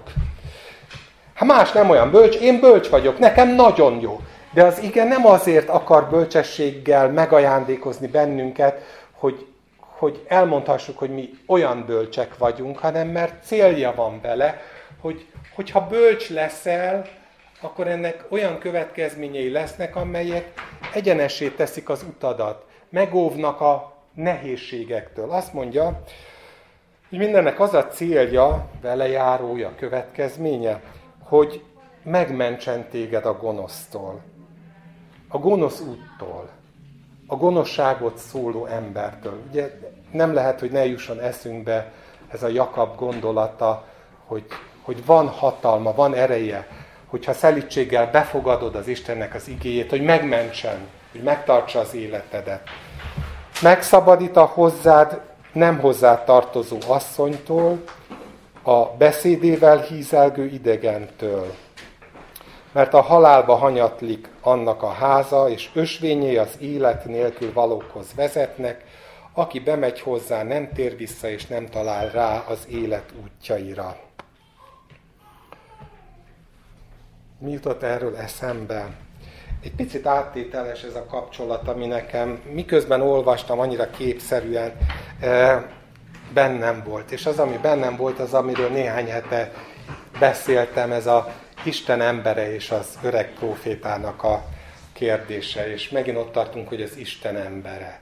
Ha más nem olyan bölcs, én bölcs vagyok, nekem nagyon jó. De az ige nem azért akar bölcsességgel megajándékozni bennünket, hogy elmondhassuk, hogy mi olyan bölcsek vagyunk, hanem mert célja van vele, hogy ha bölcs leszel, akkor ennek olyan következményei lesznek, amelyek egyenessé teszik az utadat, megóvnak a nehézségektől. Azt mondja, hogy mindennek az a célja, velejárója, következménye, hogy megmentsen téged a gonosztól, a gonosz úttól, a gonoszságot szóló embertől. Ugye nem lehet, hogy ne jusson eszünkbe ez a Jakab gondolata, hogy van hatalma, van ereje, hogyha szelídséggel befogadod az Istennek az igéjét, hogy megmentsen, hogy megtartsa az életedet. Megszabadít a hozzád, nem hozzád tartozó asszonytól, a beszédével hízelgő idegentől. Mert a halálba hanyatlik annak a háza, és ösvényei az élet nélkül valókhoz vezetnek, aki bemegy hozzá, nem tér vissza, és nem talál rá az élet útjaira. Mi jutott erről eszembe? Egy picit áttételes ez a kapcsolat, ami nekem miközben olvastam, annyira képszerűen bennem volt. És az, ami bennem volt, az, amiről néhány hete beszéltem, ez az Isten embere és az öreg prófétának a kérdése. És megint ott tartunk, hogy az Isten embere.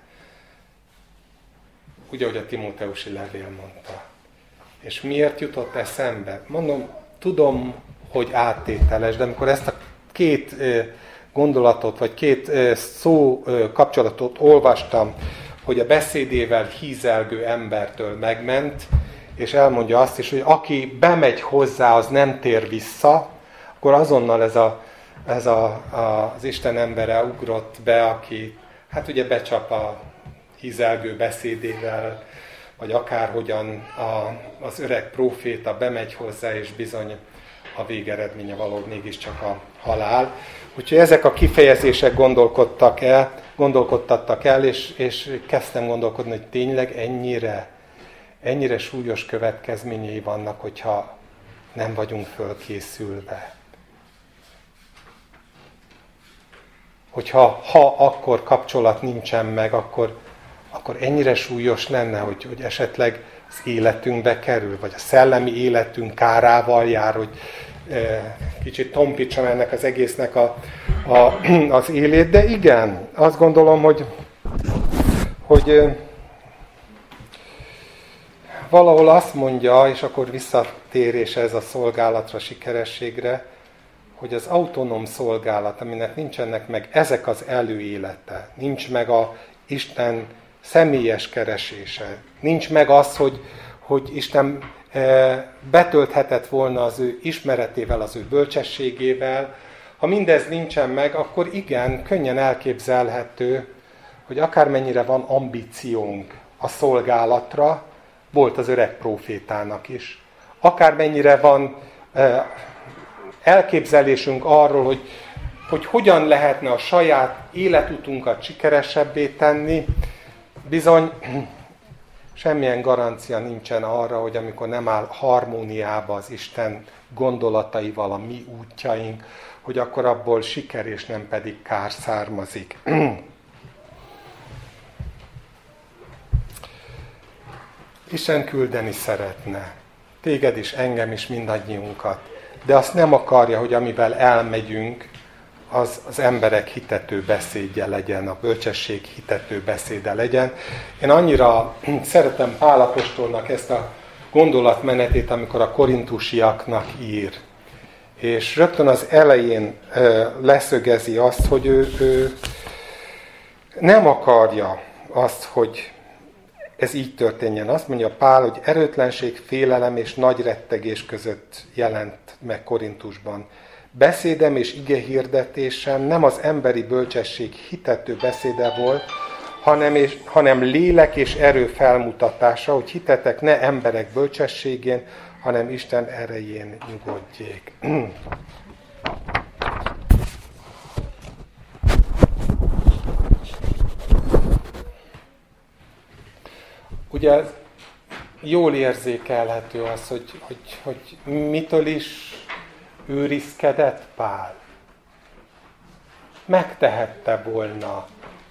Úgy, ahogy a Timóteusi levél mondta. És miért jutott eszembe? Mondom, tudom, hogy áttételes, de amikor ezt a 2 gondolatot, vagy 2 szó kapcsolatot olvastam, hogy a beszédével hízelgő embertől megment, és elmondja azt is, hogy aki bemegy hozzá, az nem tér vissza, akkor azonnal ez az Isten embere ugrott be, aki ugye becsap a hízelgő beszédével, vagy akárhogyan az öreg próféta bemegy hozzá, és bizony a végeredménye való mégiscsak a halál. Úgyhogy ezek a kifejezések gondolkodtattak el, és kezdtem gondolkodni, hogy tényleg ennyire súlyos következményei vannak, hogyha nem vagyunk fölkészülve. Hogyha akkor kapcsolat nincsen meg, akkor ennyire súlyos lenne, hogy esetleg az életünkbe kerül, vagy a szellemi életünk kárával jár, hogy kicsit tompítsam ennek az egésznek az élét. De igen, azt gondolom, hogy valahol azt mondja, és akkor visszatérés ez a szolgálatra, sikerességre, hogy az autonóm szolgálat, aminek nincsenek meg ezek az előélete, nincs meg a Isten személyes keresése, nincs meg az, hogy Isten betölthetett volna az ő ismeretével, az ő bölcsességével. Ha mindez nincsen meg, akkor igen, könnyen elképzelhető, hogy akármennyire van ambíciónk a szolgálatra, volt az öreg prófétának is. Akármennyire van elképzelésünk arról, hogy hogyan lehetne a saját életutunkat sikeresebbé tenni, bizony semmilyen garancia nincsen arra, hogy amikor nem áll harmóniába az Isten gondolataival a mi útjaink, hogy akkor abból siker és nem pedig kár származik. Isten küldeni szeretne. Téged is, engem is, mindannyiunkat. De azt nem akarja, hogy amivel elmegyünk, az emberek hitető beszédje legyen, a bölcsesség hitető beszéde legyen. Én annyira szeretem Pál apostolnak ezt a gondolatmenetét, amikor a korintusiaknak ír. És rögtön az elején leszögezi azt, hogy ő nem akarja azt, hogy ez így történjen. Azt mondja Pál, hogy erőtlenség, félelem és nagy rettegés között jelent meg Korintusban. Beszédem és igehirdetésem nem az emberi bölcsesség hitető beszéde volt, hanem lélek és erő felmutatása, hogy hitetek ne emberek bölcsességén, hanem Isten erején nyugodjék. Ugye jól érzékelhető az, hogy mitől is őrizkedett Pál. Megtehette volna,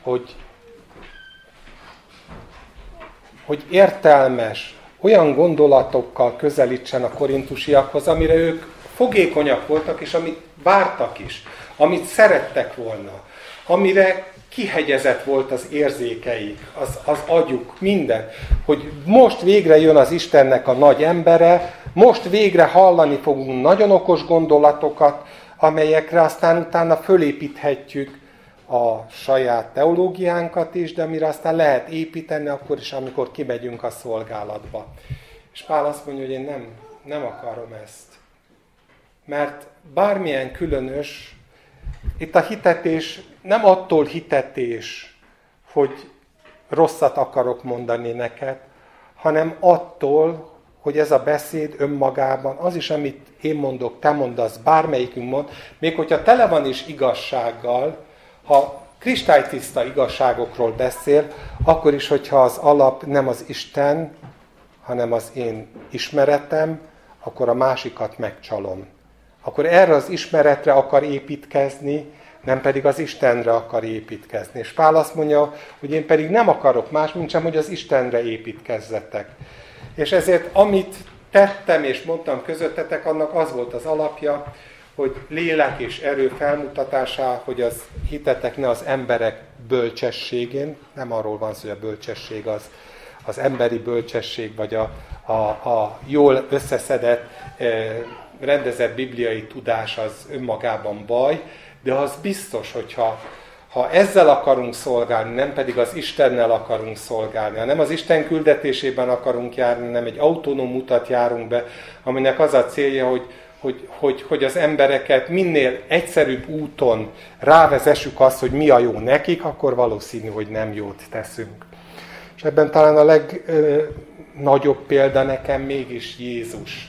hogy értelmes, olyan gondolatokkal közelítsen a korintusiakhoz, amire ők fogékonyak voltak, és amit vártak is, amit szerettek volna, amire kihegyezett volt az érzékeik, az agyuk, minden, hogy most végre jön az Istennek a nagy embere, most végre hallani fogunk nagyon okos gondolatokat, amelyekre aztán utána fölépíthetjük a saját teológiánkat is, de amire aztán lehet építeni akkor is, amikor kimegyünk a szolgálatba. És Pál azt mondja, hogy én nem akarom ezt. Mert bármilyen különös, itt a hitetés nem attól hitetés, hogy rosszat akarok mondani neked, hanem attól, hogy ez a beszéd önmagában, az is, amit én mondok, te mondasz, bármelyikünk mond, még hogyha tele van is igazsággal, ha kristálytiszta igazságokról beszél, akkor is, hogyha az alap nem az Isten, hanem az én ismeretem, akkor a másikat megcsalom. Akkor erre az ismeretre akar építkezni, nem pedig az Istenre akar építkezni. És Pál azt mondja, hogy én pedig nem akarok más, mint sem, hogy az Istenre építkezzetek. És ezért amit tettem és mondtam közöttetek, annak az volt az alapja, hogy lélek és erő felmutatásá, hogy az hitetek ne az emberek bölcsességén, nem arról van szó, hogy a bölcsesség az emberi bölcsesség, vagy a jól összeszedett, rendezett bibliai tudás az önmagában baj, de az biztos, hogyha ezzel akarunk szolgálni, nem pedig az Istennel akarunk szolgálni, hanem az Isten küldetésében akarunk járni, nem egy autonóm utat járunk be, aminek az a célja, hogy az embereket minél egyszerűbb úton rávezessük azt, hogy mi a jó nekik, akkor valószínű, hogy nem jót teszünk. És ebben talán a legnagyobb példa nekem mégis Jézus.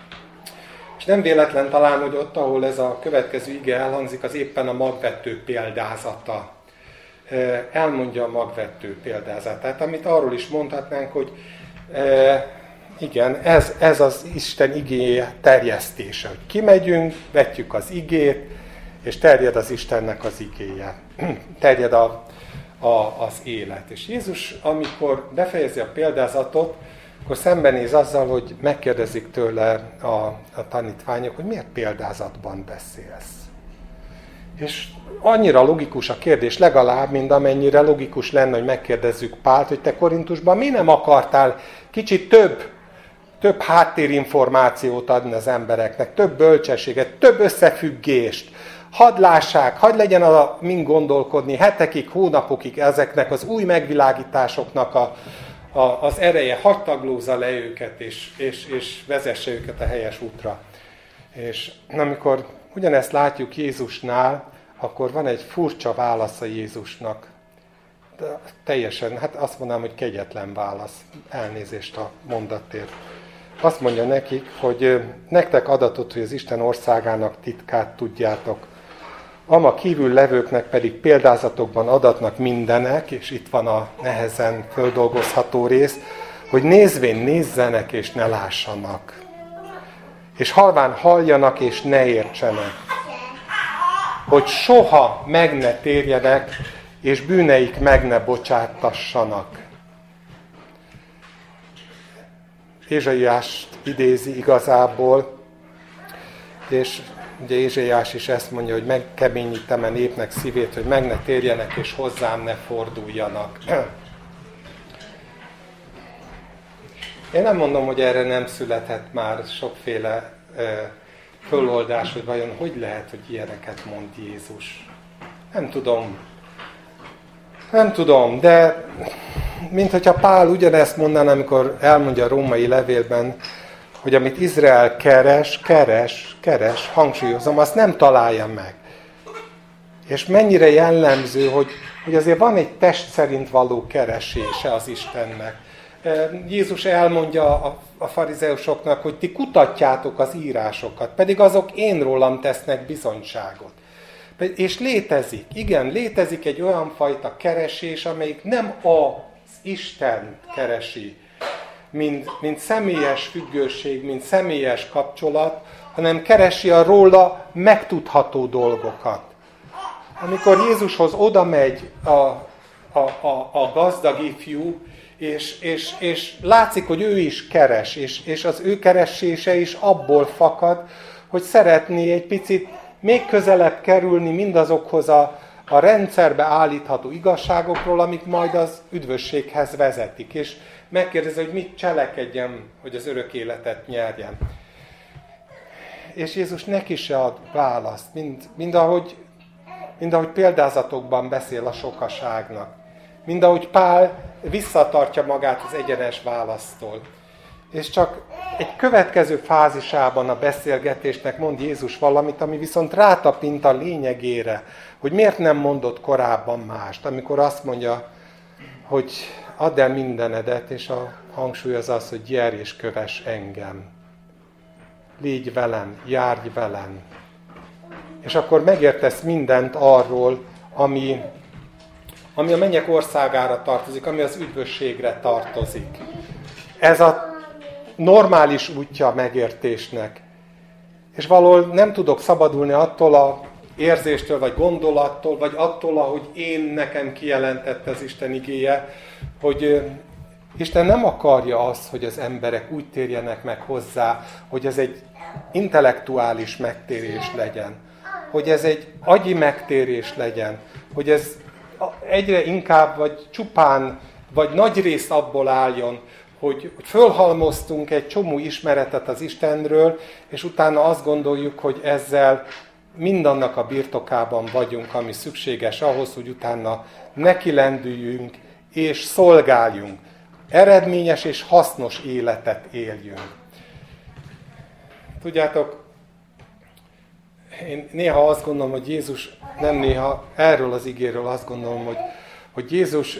És nem véletlen talán, hogy ott, ahol ez a következő ige elhangzik, az éppen a magvető példázata. Elmondja a magvető példázatát, amit arról is mondhatnánk, hogy igen, ez az Isten igéje terjesztése, hogy kimegyünk, vetjük az igét, és terjed az Istennek az igéje. Terjed az élet. És Jézus, amikor befejezi a példázatot, akkor szembenéz azzal, hogy megkérdezik tőle a tanítványok, hogy miért példázatban beszélsz. És annyira logikus a kérdés, legalább, mint amennyire logikus lenne, hogy megkérdezzük Pált, hogy te Korintusban mi nem akartál kicsit több háttérinformációt adni az embereknek, több bölcsességet, több összefüggést. Hadd lássák, hadd legyen min gondolkodni hetekig, hónapokig ezeknek az új megvilágításoknak az ereje, hadd taglózza le őket, és vezesse őket a helyes útra. És amikor ugyanezt látjuk Jézusnál, akkor van egy furcsa válasza Jézusnak. De teljesen, hát azt mondanám, hogy kegyetlen válasz. Elnézést a mondatért. Azt mondja nekik, hogy nektek adatot, hogy az Isten országának titkát tudjátok. Ama kívül levőknek pedig példázatokban adatnak mindenek, és itt van a nehezen földolgozható rész, hogy nézvén nézzenek és ne lássanak. És halván halljanak és ne értsenek. Hogy soha meg ne térjenek, és bűneik meg ne bocsátassanak. Ézsaiást idézi igazából, és ugye Ézsaiás is ezt mondja, hogy megkeményítem a népnek szívét, hogy meg ne térjenek és hozzám ne forduljanak. Én nem mondom, hogy erre nem született már sokféle föloldás, hogy vajon hogy lehet, hogy ilyeneket mond Jézus. Nem tudom, de mint hogyha Pál ugyanezt mondaná, amikor elmondja a római levélben, hogy amit Izrael keres, hangsúlyozom, azt nem találja meg. És mennyire jellemző, hogy azért van egy test szerint való keresése az Istennek. Jézus elmondja a farizeusoknak, hogy ti kutatjátok az írásokat, pedig azok én rólam tesznek bizonyságot. És létezik egy olyan fajta keresés, amelyik nem az Isten keresi, mint személyes függőség, mint személyes kapcsolat, hanem keresi a róla megtudható dolgokat. Amikor Jézushoz oda megy a gazdag ifjú, és látszik, hogy ő is keres, és az ő keresése is abból fakad, hogy szeretné egy picit még közelebb kerülni mindazokhoz a rendszerbe állítható igazságokról, amik majd az üdvösséghez vezetik. És megkérdezi, hogy mit cselekedjem, hogy az örök életet nyerjem. És Jézus neki se ad választ, mind ahogy példázatokban beszél a sokaságnak. Mind ahogy Pál visszatartja magát az egyenes választól. És csak egy következő fázisában a beszélgetésnek mond Jézus valamit, ami viszont rátapint a lényegére, hogy miért nem mondott korábban mást, amikor azt mondja, hogy add el mindenedet, és a hangsúly az, hogy gyerj és kövess engem. Légy velem, járj velem. És akkor megértesz mindent arról, ami a mennyek országára tartozik, ami az üdvösségre tartozik. Ez a normális útja a megértésnek. És valahol nem tudok szabadulni attól az érzéstől, vagy gondolattól, vagy attól, ahogy nekem kijelentette az Isten igéje, hogy Isten nem akarja azt, hogy az emberek úgy térjenek meg hozzá, hogy ez egy intellektuális megtérés legyen, hogy ez egy agyi megtérés legyen, hogy ez egyre inkább, vagy csupán, vagy nagy rész abból álljon, hogy fölhalmoztunk egy csomó ismeretet az Istenről, és utána azt gondoljuk, hogy ezzel mindannak a birtokában vagyunk, ami szükséges ahhoz, hogy utána nekilendüljünk és szolgáljunk. Eredményes és hasznos életet éljünk. Tudjátok, én néha azt gondolom, hogy Jézus, nem néha, erről az igéről azt gondolom, hogy Jézus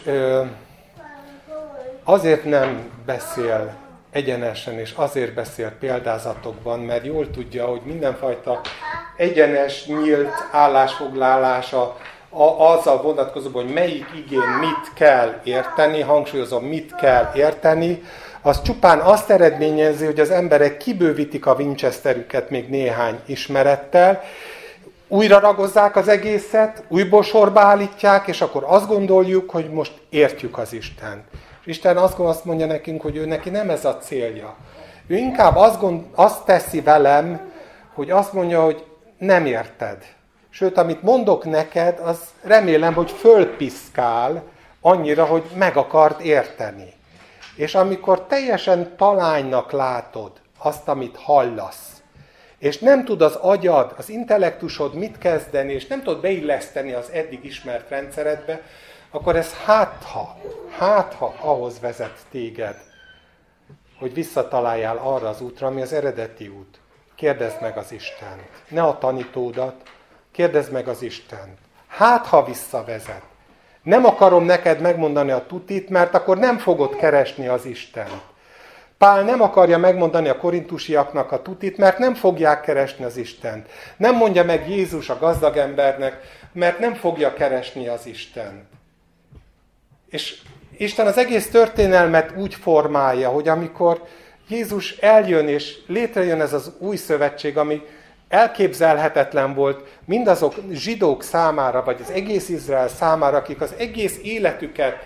azért nem beszél egyenesen, és azért beszél példázatokban, mert jól tudja, hogy mindenfajta egyenes, nyílt állásfoglalása azzal vonatkozóban, hogy melyik igén mit kell érteni, hangsúlyozom, mit kell érteni, az csupán azt eredményezi, hogy az emberek kibővítik a Winchesterüket még néhány ismerettel, újra ragozzák az egészet, újból sorba állítják, és akkor azt gondoljuk, hogy most értjük az Istent. És Isten azt mondja nekünk, hogy ő neki nem ez a célja. Ő inkább azt teszi velem, hogy azt mondja, hogy nem érted. Sőt, amit mondok neked, az remélem, hogy fölpiszkál annyira, hogy meg akart érteni. És amikor teljesen talánynak látod azt, amit hallasz, és nem tud az agyad, az intellektusod mit kezdeni, és nem tud beilleszteni az eddig ismert rendszeredbe, akkor ez hát ha ahhoz vezet téged, hogy visszataláljál arra az útra, ami az eredeti út. Kérdezd meg az Istent. Ne a tanítódat, kérdezd meg az Istent. Hát ha visszavezet. Nem akarom neked megmondani a tutit, mert akkor nem fogod keresni az Istent. Pál nem akarja megmondani a korintusiaknak a tutit, mert nem fogják keresni az Istent. Nem mondja meg Jézus a gazdag embernek, mert nem fogja keresni az Istent. És Isten az egész történelmet úgy formálja, hogy amikor Jézus eljön és létrejön ez az új szövetség, ami elképzelhetetlen volt mindazok zsidók számára, vagy az egész Izrael számára, akik az egész életüket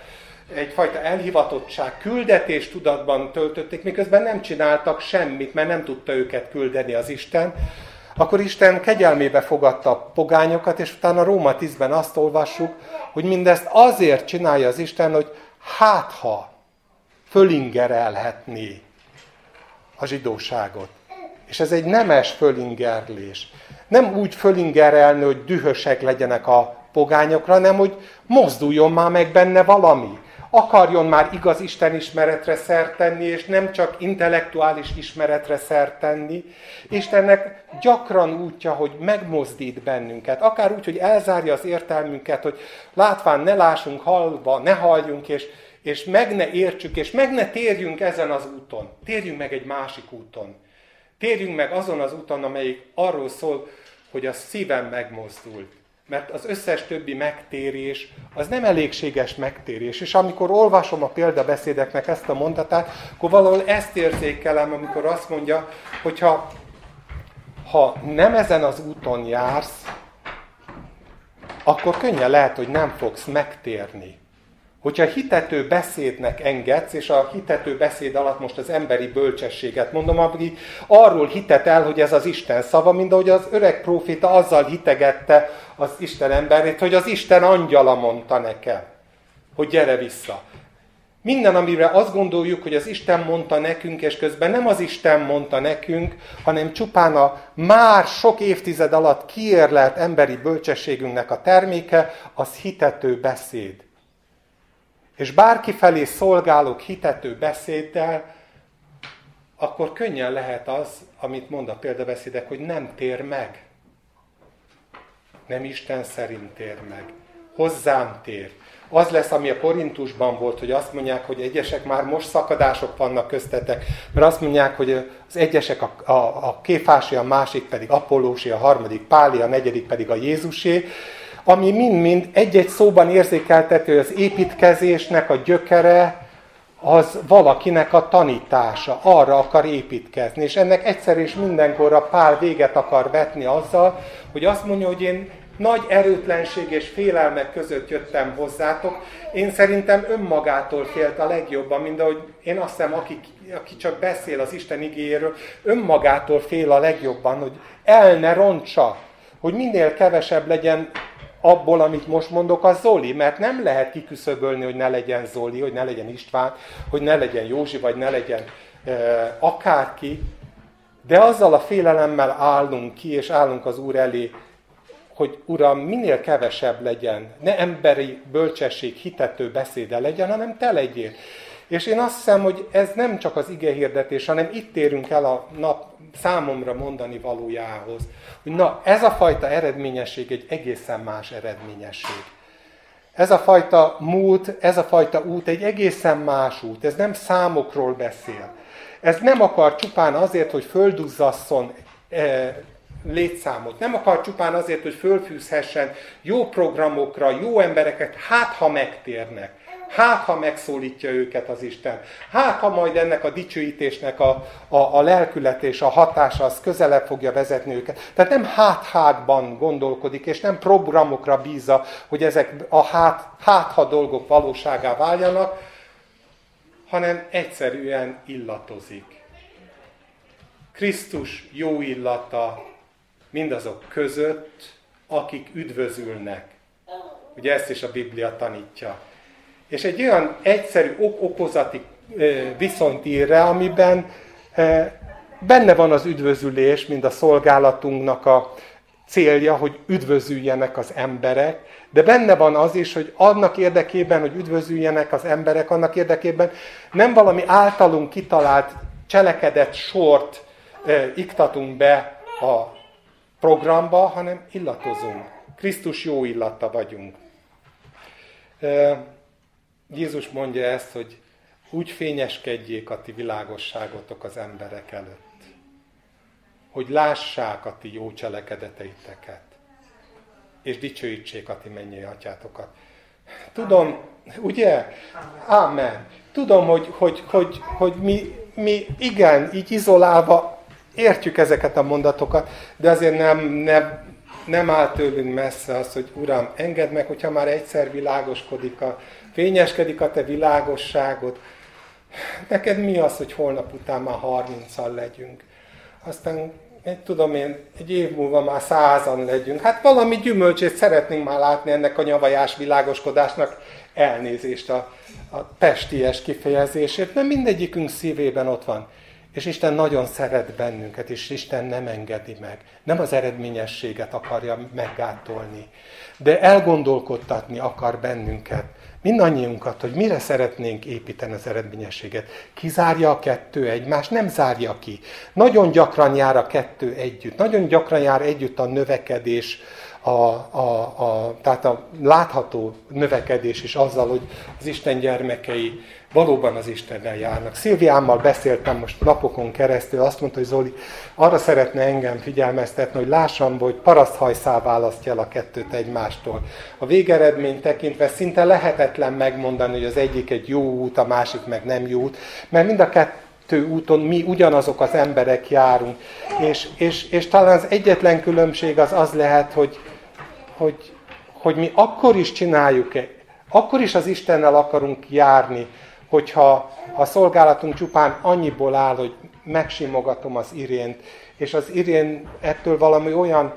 egyfajta elhivatottság, küldetés tudatban töltötték, miközben nem csináltak semmit, mert nem tudta őket küldeni az Isten, akkor Isten kegyelmébe fogadta a pogányokat, és utána Róma 10-ben azt olvassuk, hogy mindezt azért csinálja az Isten, hogy ha fölingerelhetné a zsidóságot. És ez egy nemes fölingerlés. Nem úgy fölingerelni, hogy dühösek legyenek a pogányokra, hanem hogy mozduljon már meg benne valami. Akarjon már igaz Isten ismeretre szert tenni, és nem csak intellektuális ismeretre szert tenni. Istennek gyakran útja, hogy megmozdít bennünket. Akár úgy, hogy elzárja az értelmünket, hogy látván ne lássunk, hallva ne halljunk, és meg ne értsük, és meg ne térjünk ezen az úton. Térjünk meg egy másik úton. Térjünk meg azon az úton, amelyik arról szól, hogy a szívem megmozdult. Mert az összes többi megtérés, az nem elégséges megtérés. És amikor olvasom a példabeszédeknek ezt a mondatát, akkor valahol ezt érzékelem, amikor azt mondja, hogy ha nem ezen az úton jársz, akkor könnyen lehet, hogy nem fogsz megtérni. Hogyha hitető beszédnek engedsz, és a hitető beszéd alatt most az emberi bölcsességet mondom, aki arról hitet el, hogy ez az Isten szava, mint ahogy az öreg próféta azzal hitegette az Isten emberét, hogy az Isten angyala mondta nekem, hogy gyere vissza. Minden, amire azt gondoljuk, hogy az Isten mondta nekünk, és közben nem az Isten mondta nekünk, hanem csupán a már sok évtized alatt kiérlelt emberi bölcsességünknek a terméke, az hitető beszéd. És bárki felé szolgálok hitető beszéddel, akkor könnyen lehet az, amit mond a példabeszédek, hogy nem tér meg. Nem Isten szerint tér meg. Hozzám tér. Az lesz, ami a Korintusban volt, hogy azt mondják, hogy egyesek már most szakadások vannak köztetek, mert azt mondják, hogy az egyesek a Kéfásé, a másik pedig Apollósé, a harmadik Pálé, a negyedik pedig a Jézusé, ami mind-mind egy-egy szóban érzékeltető, hogy az építkezésnek a gyökere az valakinek a tanítása, arra akar építkezni. És ennek egyszer és mindenkorra Pál véget akar vetni azzal, hogy azt mondja, hogy én nagy erőtlenség és félelmek között jöttem hozzátok. Én szerintem önmagától félt a legjobban, mint ahogy én azt hiszem, aki csak beszél az Isten igéjéről, önmagától fél a legjobban, hogy el ne rontsa, hogy minél kevesebb legyen abból, amit most mondok, a Zoli, mert nem lehet kiküszöbölni, hogy ne legyen Zoli, hogy ne legyen István, hogy ne legyen Józsi, vagy ne legyen akárki, de azzal a félelemmel állunk ki, és állunk az Úr elé, hogy Uram, minél kevesebb legyen, ne emberi bölcsesség, hitető beszéde legyen, hanem te legyél. És én azt hiszem, hogy ez nem csak az igehirdetés, hanem itt érünk el a nap számomra mondani valójához. Hogy na, ez a fajta eredményesség egy egészen más eredményesség. Ez a fajta múlt, ez a fajta út egy egészen más út. Ez nem számokról beszél. Ez nem akar csupán azért, hogy földuzzasszon létszámot. Nem akar csupán azért, hogy fölfűzhessen jó programokra, jó embereket, ha megtérnek. Ha megszólítja őket az Isten. Ha majd ennek a dicsőítésnek a lelkület és a hatása az közelebb fogja vezetni őket. Tehát nem hákban gondolkodik, és nem programokra bízza, hogy ezek a ha dolgok valóságá váljanak, hanem egyszerűen illatozik. Krisztus jó illata mindazok között, akik üdvözülnek. Ugye ezt is a Biblia tanítja. És egy olyan egyszerű okozati viszont ír rá, amiben benne van az üdvözülés, mint a szolgálatunknak a célja, hogy üdvözüljenek az emberek, de benne van az is, hogy annak érdekében, hogy üdvözüljenek az emberek, annak érdekében nem valami általunk kitalált cselekedet sort iktatunk be a programba, hanem illatozunk. Krisztus jó illata vagyunk. Jézus mondja ezt, hogy úgy fényeskedjék a ti világosságotok az emberek előtt, hogy lássák a ti jó cselekedeteiteket, és dicsőítsék a ti mennyei atyátokat. Tudom, ugye? Ámen. Tudom, hogy mi igen, így izolálva értjük ezeket a mondatokat, de azért nem áll tőlünk messze az, hogy Uram, engedd meg, hogyha már egyszer világoskodik, fényeskedik a te világosságod. Neked mi az, hogy holnap után már 30-al legyünk? Aztán egy év múlva már 100-an legyünk. Hát valami gyümölcsét szeretnénk már látni ennek a nyavajás világoskodásnak, elnézést a pesties kifejezésért, mert mindegyikünk szívében ott van. És Isten nagyon szeret bennünket, és Isten nem engedi meg. Nem az eredményességet akarja meggátolni, de elgondolkodtatni akar bennünket, mindannyiunkat, hogy mire szeretnénk építeni az eredményességet. Ki zárja a kettő egymást? Nem zárja ki. Nagyon gyakran jár a kettő együtt. Nagyon gyakran jár együtt a növekedés, tehát a látható növekedés is azzal, hogy az Isten gyermekei valóban az Istennel járnak. Szilviámmal beszéltem most napokon keresztül, azt mondta, hogy Zoli, arra szeretne engem figyelmeztetni, hogy lássam, hogy paraszthajszál választja el a kettőt egymástól. A végeredményt tekintve szinte lehetetlen megmondani, hogy az egyik egy jó út, a másik meg nem jó út, mert mind a kettő úton mi ugyanazok az emberek járunk. És talán az egyetlen különbség az lehet, hogy mi akkor is csináljuk, akkor is az Istennel akarunk járni, hogyha a szolgálatunk csupán annyiból áll, hogy megsimogatom az Irént, és az Irén ettől valami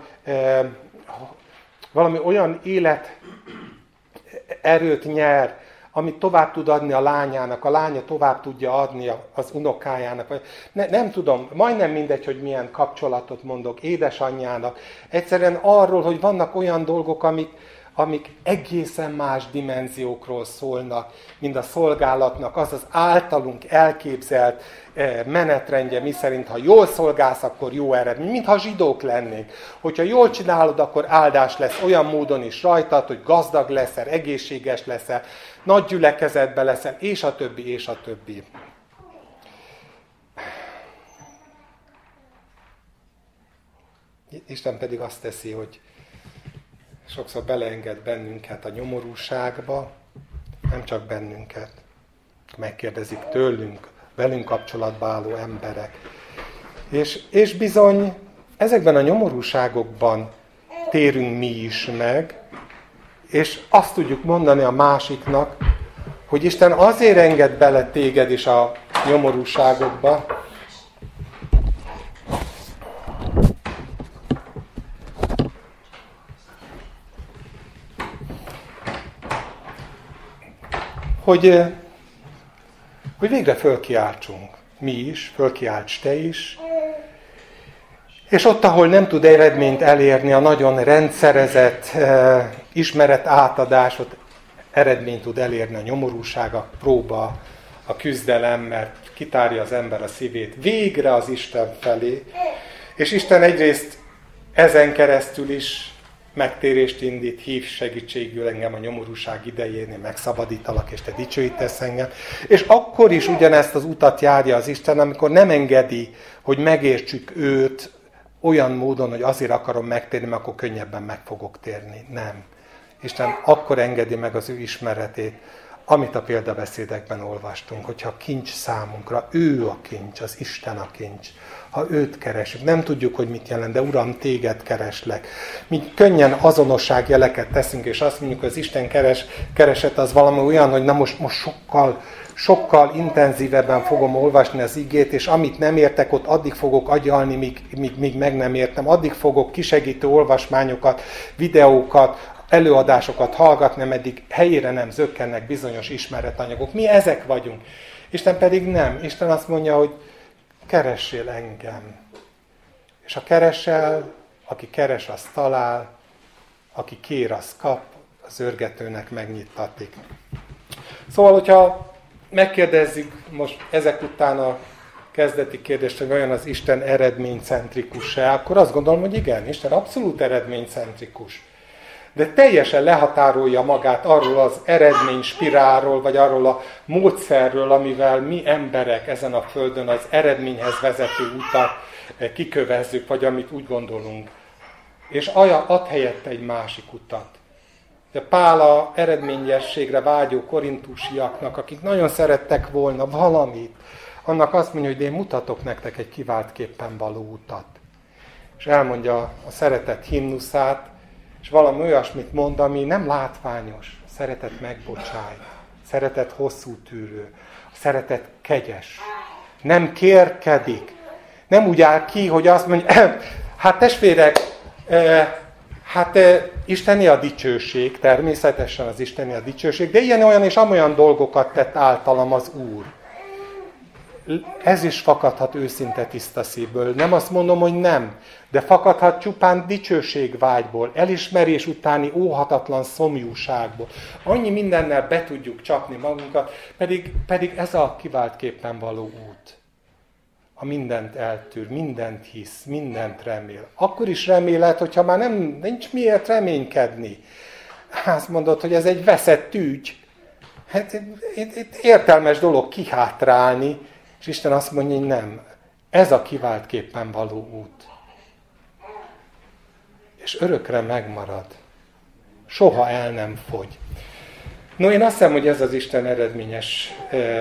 olyan élet erőt nyer, amit tovább tud adni a lányának, a lánya tovább tudja adni az unokájának. Nem tudom, majdnem mindegy, hogy milyen kapcsolatot mondok édesanyjának. Egyszerűen arról, hogy vannak olyan dolgok, amik egészen más dimenziókról szólnak, mint a szolgálatnak, az az általunk elképzelt menetrendje, miszerint ha jól szolgálsz, akkor jó eredmény, mintha zsidók lennénk. Hogyha jól csinálod, akkor áldás lesz olyan módon is rajtad, hogy gazdag leszel, egészséges leszel, nagy gyülekezetben leszel, és a többi, és a többi. Isten pedig azt teszi, hogy sokszor beleenged bennünket a nyomorúságba, nem csak bennünket. Megkérdezik tőlünk, velünk kapcsolatba álló emberek. És bizony ezekben a nyomorúságokban térünk mi is meg, és azt tudjuk mondani a másiknak, hogy Isten azért enged bele téged is a nyomorúságokba, hogy végre fölkiáltsunk. Mi is, fölkiálts te is. És ott, ahol nem tud eredményt elérni a nagyon rendszerezett ismeret átadás, ott eredményt tud elérni a nyomorúság, a próba, a küzdelem, mert kitárja az ember a szívét végre az Isten felé. És Isten egyrészt ezen keresztül is megtérést indít, hív segítségül engem a nyomorúság idején, én megszabadítalak, és te dicsőítesz engem. És akkor is ugyanezt az utat járja az Isten, amikor nem engedi, hogy megértsük őt olyan módon, hogy azért akarom megtérni, mert akkor könnyebben meg fogok térni. Nem. Isten akkor engedi meg az ő ismeretét, amit a példabeszédekben olvastunk, hogyha kincs számunkra, ő a kincs, az Isten a kincs. Ha őt keresünk, nem tudjuk, hogy mit jelent, de Uram, téged kereslek. Mi könnyen azonosságjeleket teszünk, és azt mondjuk, hogy az Isten kereset az valami olyan, hogy na most sokkal intenzívebben fogom olvasni az igét, és amit nem értek, ott addig fogok agyalni, míg meg nem értem. Addig fogok kisegítő olvasmányokat, videókat, előadásokat hallgatni, ameddig helyére nem zökkennek bizonyos ismeretanyagok. Mi ezek vagyunk. Isten pedig nem. Isten azt mondja, hogy keressél engem. És ha keresel, aki keres, az talál, aki kér, az kap, az örgetőnek megnyittatik. Szóval, hogyha megkérdezzük most ezek után a kezdeti kérdést, hogy olyan az Isten eredménycentrikus-e, akkor azt gondolom, hogy igen, Isten abszolút eredménycentrikus. De teljesen lehatárolja magát arról az eredményspirálról, vagy arról a módszerről, amivel mi emberek ezen a földön az eredményhez vezető utat kikövezzük, vagy amit úgy gondolunk. És ad helyette egy másik utat. De Pál a eredményességre vágyó korintusiaknak, akik nagyon szerettek volna valamit, annak azt mondja, hogy én mutatok nektek egy kiváltképpen való utat. és elmondja a szeretet himnuszát, és valami olyasmit mond, ami nem látványos. A szeretet megbocsáj, a szeretet hosszú tűrő, a szeretet kegyes. Nem kérkedik. Nem úgy áll ki, hogy azt mondja, hát testvérek, isteni a dicsőség, természetesen az isteni a dicsőség, de ilyen, olyan és amolyan dolgokat tett általam az Úr. Ez is fakadhat őszinte tiszta szívből. Nem azt mondom, hogy nem, de fakadhat csupán dicsőségvágyból, elismerés utáni óhatatlan szomjúságból. Annyi mindennel be tudjuk csapni magunkat, pedig ez a kiváltképpen való út. A mindent eltűr, mindent hisz, mindent remél. Akkor is remélet, hogyha már nincs miért reménykedni. Azt mondod, hogy ez egy veszett ügy. Hát értelmes dolog kihátrálni, és Isten azt mondja, hogy nem. Ez a kiváltképpen való út. És örökre megmarad. Soha el nem fogy. No, én azt hiszem, hogy ez az Isten eredményes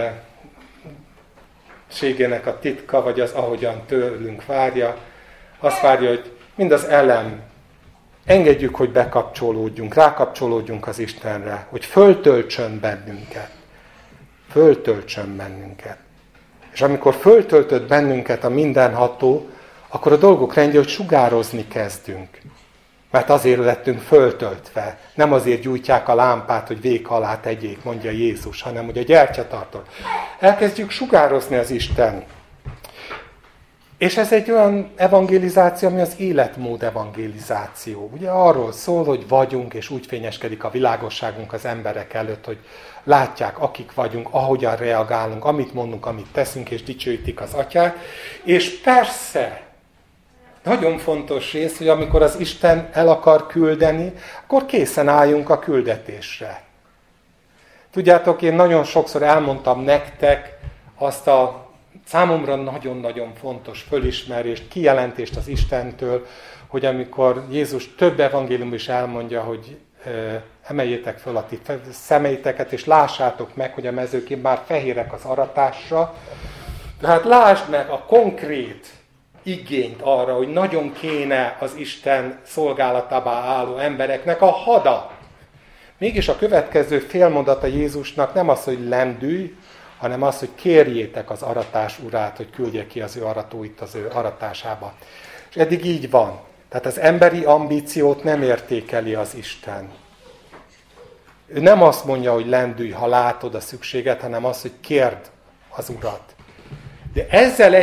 ségének a titka, vagy az, ahogyan tőlünk várja. Azt várja, hogy mind az elem, engedjük, hogy bekapcsolódjunk, rákapcsolódjunk az Istenre, hogy föltöltsön bennünket. Föltöltsön bennünket. És amikor föltöltött bennünket a mindenható, akkor a dolgok rendje, hogy sugározni kezdünk. Mert azért lettünk föltöltve. Nem azért gyújtják a lámpát, hogy vék alá tegyék, mondja Jézus, hanem hogy a gyertyatartó. Elkezdjük sugározni az Isten. És ez egy olyan evangelizáció, ami az életmód evangelizáció. Ugye arról szól, hogy vagyunk, és úgy fényeskedik a világosságunk az emberek előtt, hogy látják, akik vagyunk, ahogyan reagálunk, amit mondunk, amit teszünk, és dicsőítik az Atyát. És persze, nagyon fontos rész, hogy amikor az Isten el akar küldeni, akkor készen álljunk a küldetésre. Tudjátok, én nagyon sokszor elmondtam nektek azt a számomra nagyon-nagyon fontos fölismerést, kijelentést az Istentől, hogy amikor Jézus több evangélium is elmondja, hogy emeljétek föl a ti szemeiteket, és lássátok meg, hogy a mezők már fehérek az aratásra. Tehát lásd meg a konkrét igényt arra, hogy nagyon kéne az Isten szolgálatába álló embereknek a hada. Mégis a következő félmondata Jézusnak nem az, hogy lendülj, hanem az, hogy kérjétek az aratás urát, hogy küldje ki az ő aratóit az ő aratásába. És eddig így van. Tehát az emberi ambíciót nem értékeli az Isten. Ő nem azt mondja, hogy lendülj, ha látod a szükséget, hanem azt, hogy kérd az Urat. De ezzel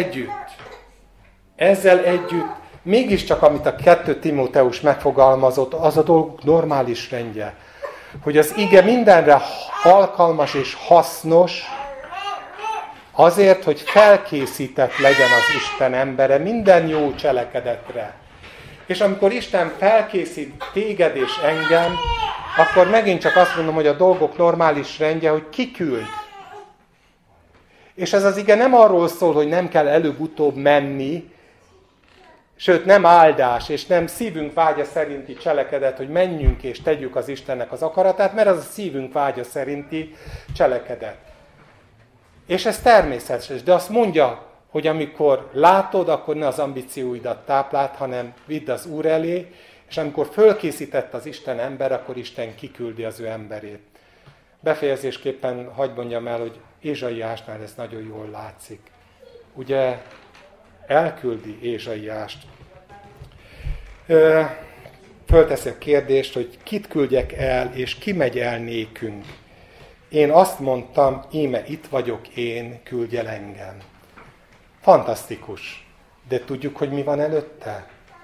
együtt, mégiscsak amit a 2 Timóteus megfogalmazott, az a dolg normális rendje. Hogy az ige mindenre alkalmas és hasznos, azért, hogy felkészített legyen az Isten embere minden jó cselekedetre. És amikor Isten felkészít téged és engem, akkor megint csak azt mondom, hogy a dolgok normális rendje, hogy kiküld. És ez az ige nem arról szól, hogy nem kell előbb-utóbb menni, sőt nem áldás, és nem szívünk vágya szerinti cselekedet, hogy menjünk és tegyük az Istennek az akaratát, mert az a szívünk vágya szerinti cselekedet. És ez természetes, de azt mondja, hogy amikor látod, akkor ne az ambícióidat tápláld, hanem vidd az Úr elé, és amikor fölkészített az Isten ember, akkor Isten kiküldi az ő emberét. Befejezésképpen hadd mondjam el, hogy Ézsaiásnál ez nagyon jól látszik. Ugye elküldi Ézsaiást. Fölteszi a kérdést, hogy kit küldjek el, és ki megy el nékünk. Én azt mondtam, íme itt vagyok én, küldj el engem. Fantasztikus. De tudjuk, hogy mi van előtte?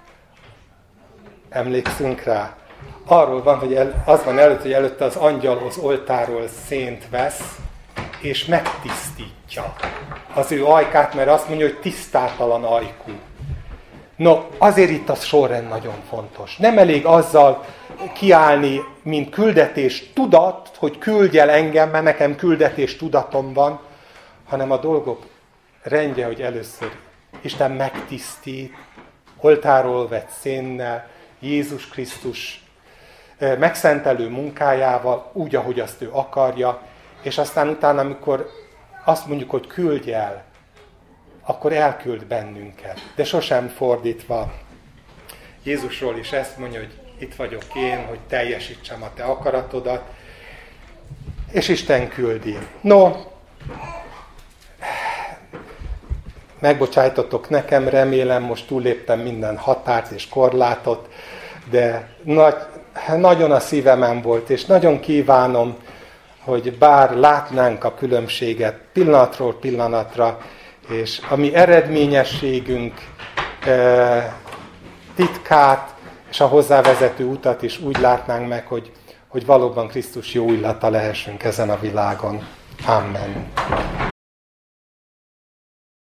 Emlékszünk rá? Arról van, hogy az van előtt, hogy előtte az angyal az oltáról szént vesz, és megtisztítja az ő ajkát, mert azt mondja, hogy tisztátalan ajkú. No, azért itt a sorrend nagyon fontos. Nem elég azzal kiállni, mint küldetés tudat, hogy küldj el engem, mert nekem küldetés tudatom van, hanem a dolgok rendje, hogy először Isten megtisztít, oltáról vett szénnel, Jézus Krisztus megszentelő munkájával, úgy, ahogy azt ő akarja, és aztán utána, amikor azt mondjuk, hogy küldj el, akkor elküld bennünket. De sosem fordítva. Jézusról is ezt mondja, hogy itt vagyok én, hogy teljesítsem a te akaratodat, és Isten küldi. No, megbocsájtotok nekem, remélem, most túlléptem minden határt és korlátot, de nagyon a szívemen volt, és nagyon kívánom, hogy bár látnánk a különbséget pillanatról pillanatra, és a mi eredményességünk titkát, és a hozzávezető utat is úgy látnánk meg, hogy valóban Krisztus jó illata lehessünk ezen a világon. Amen.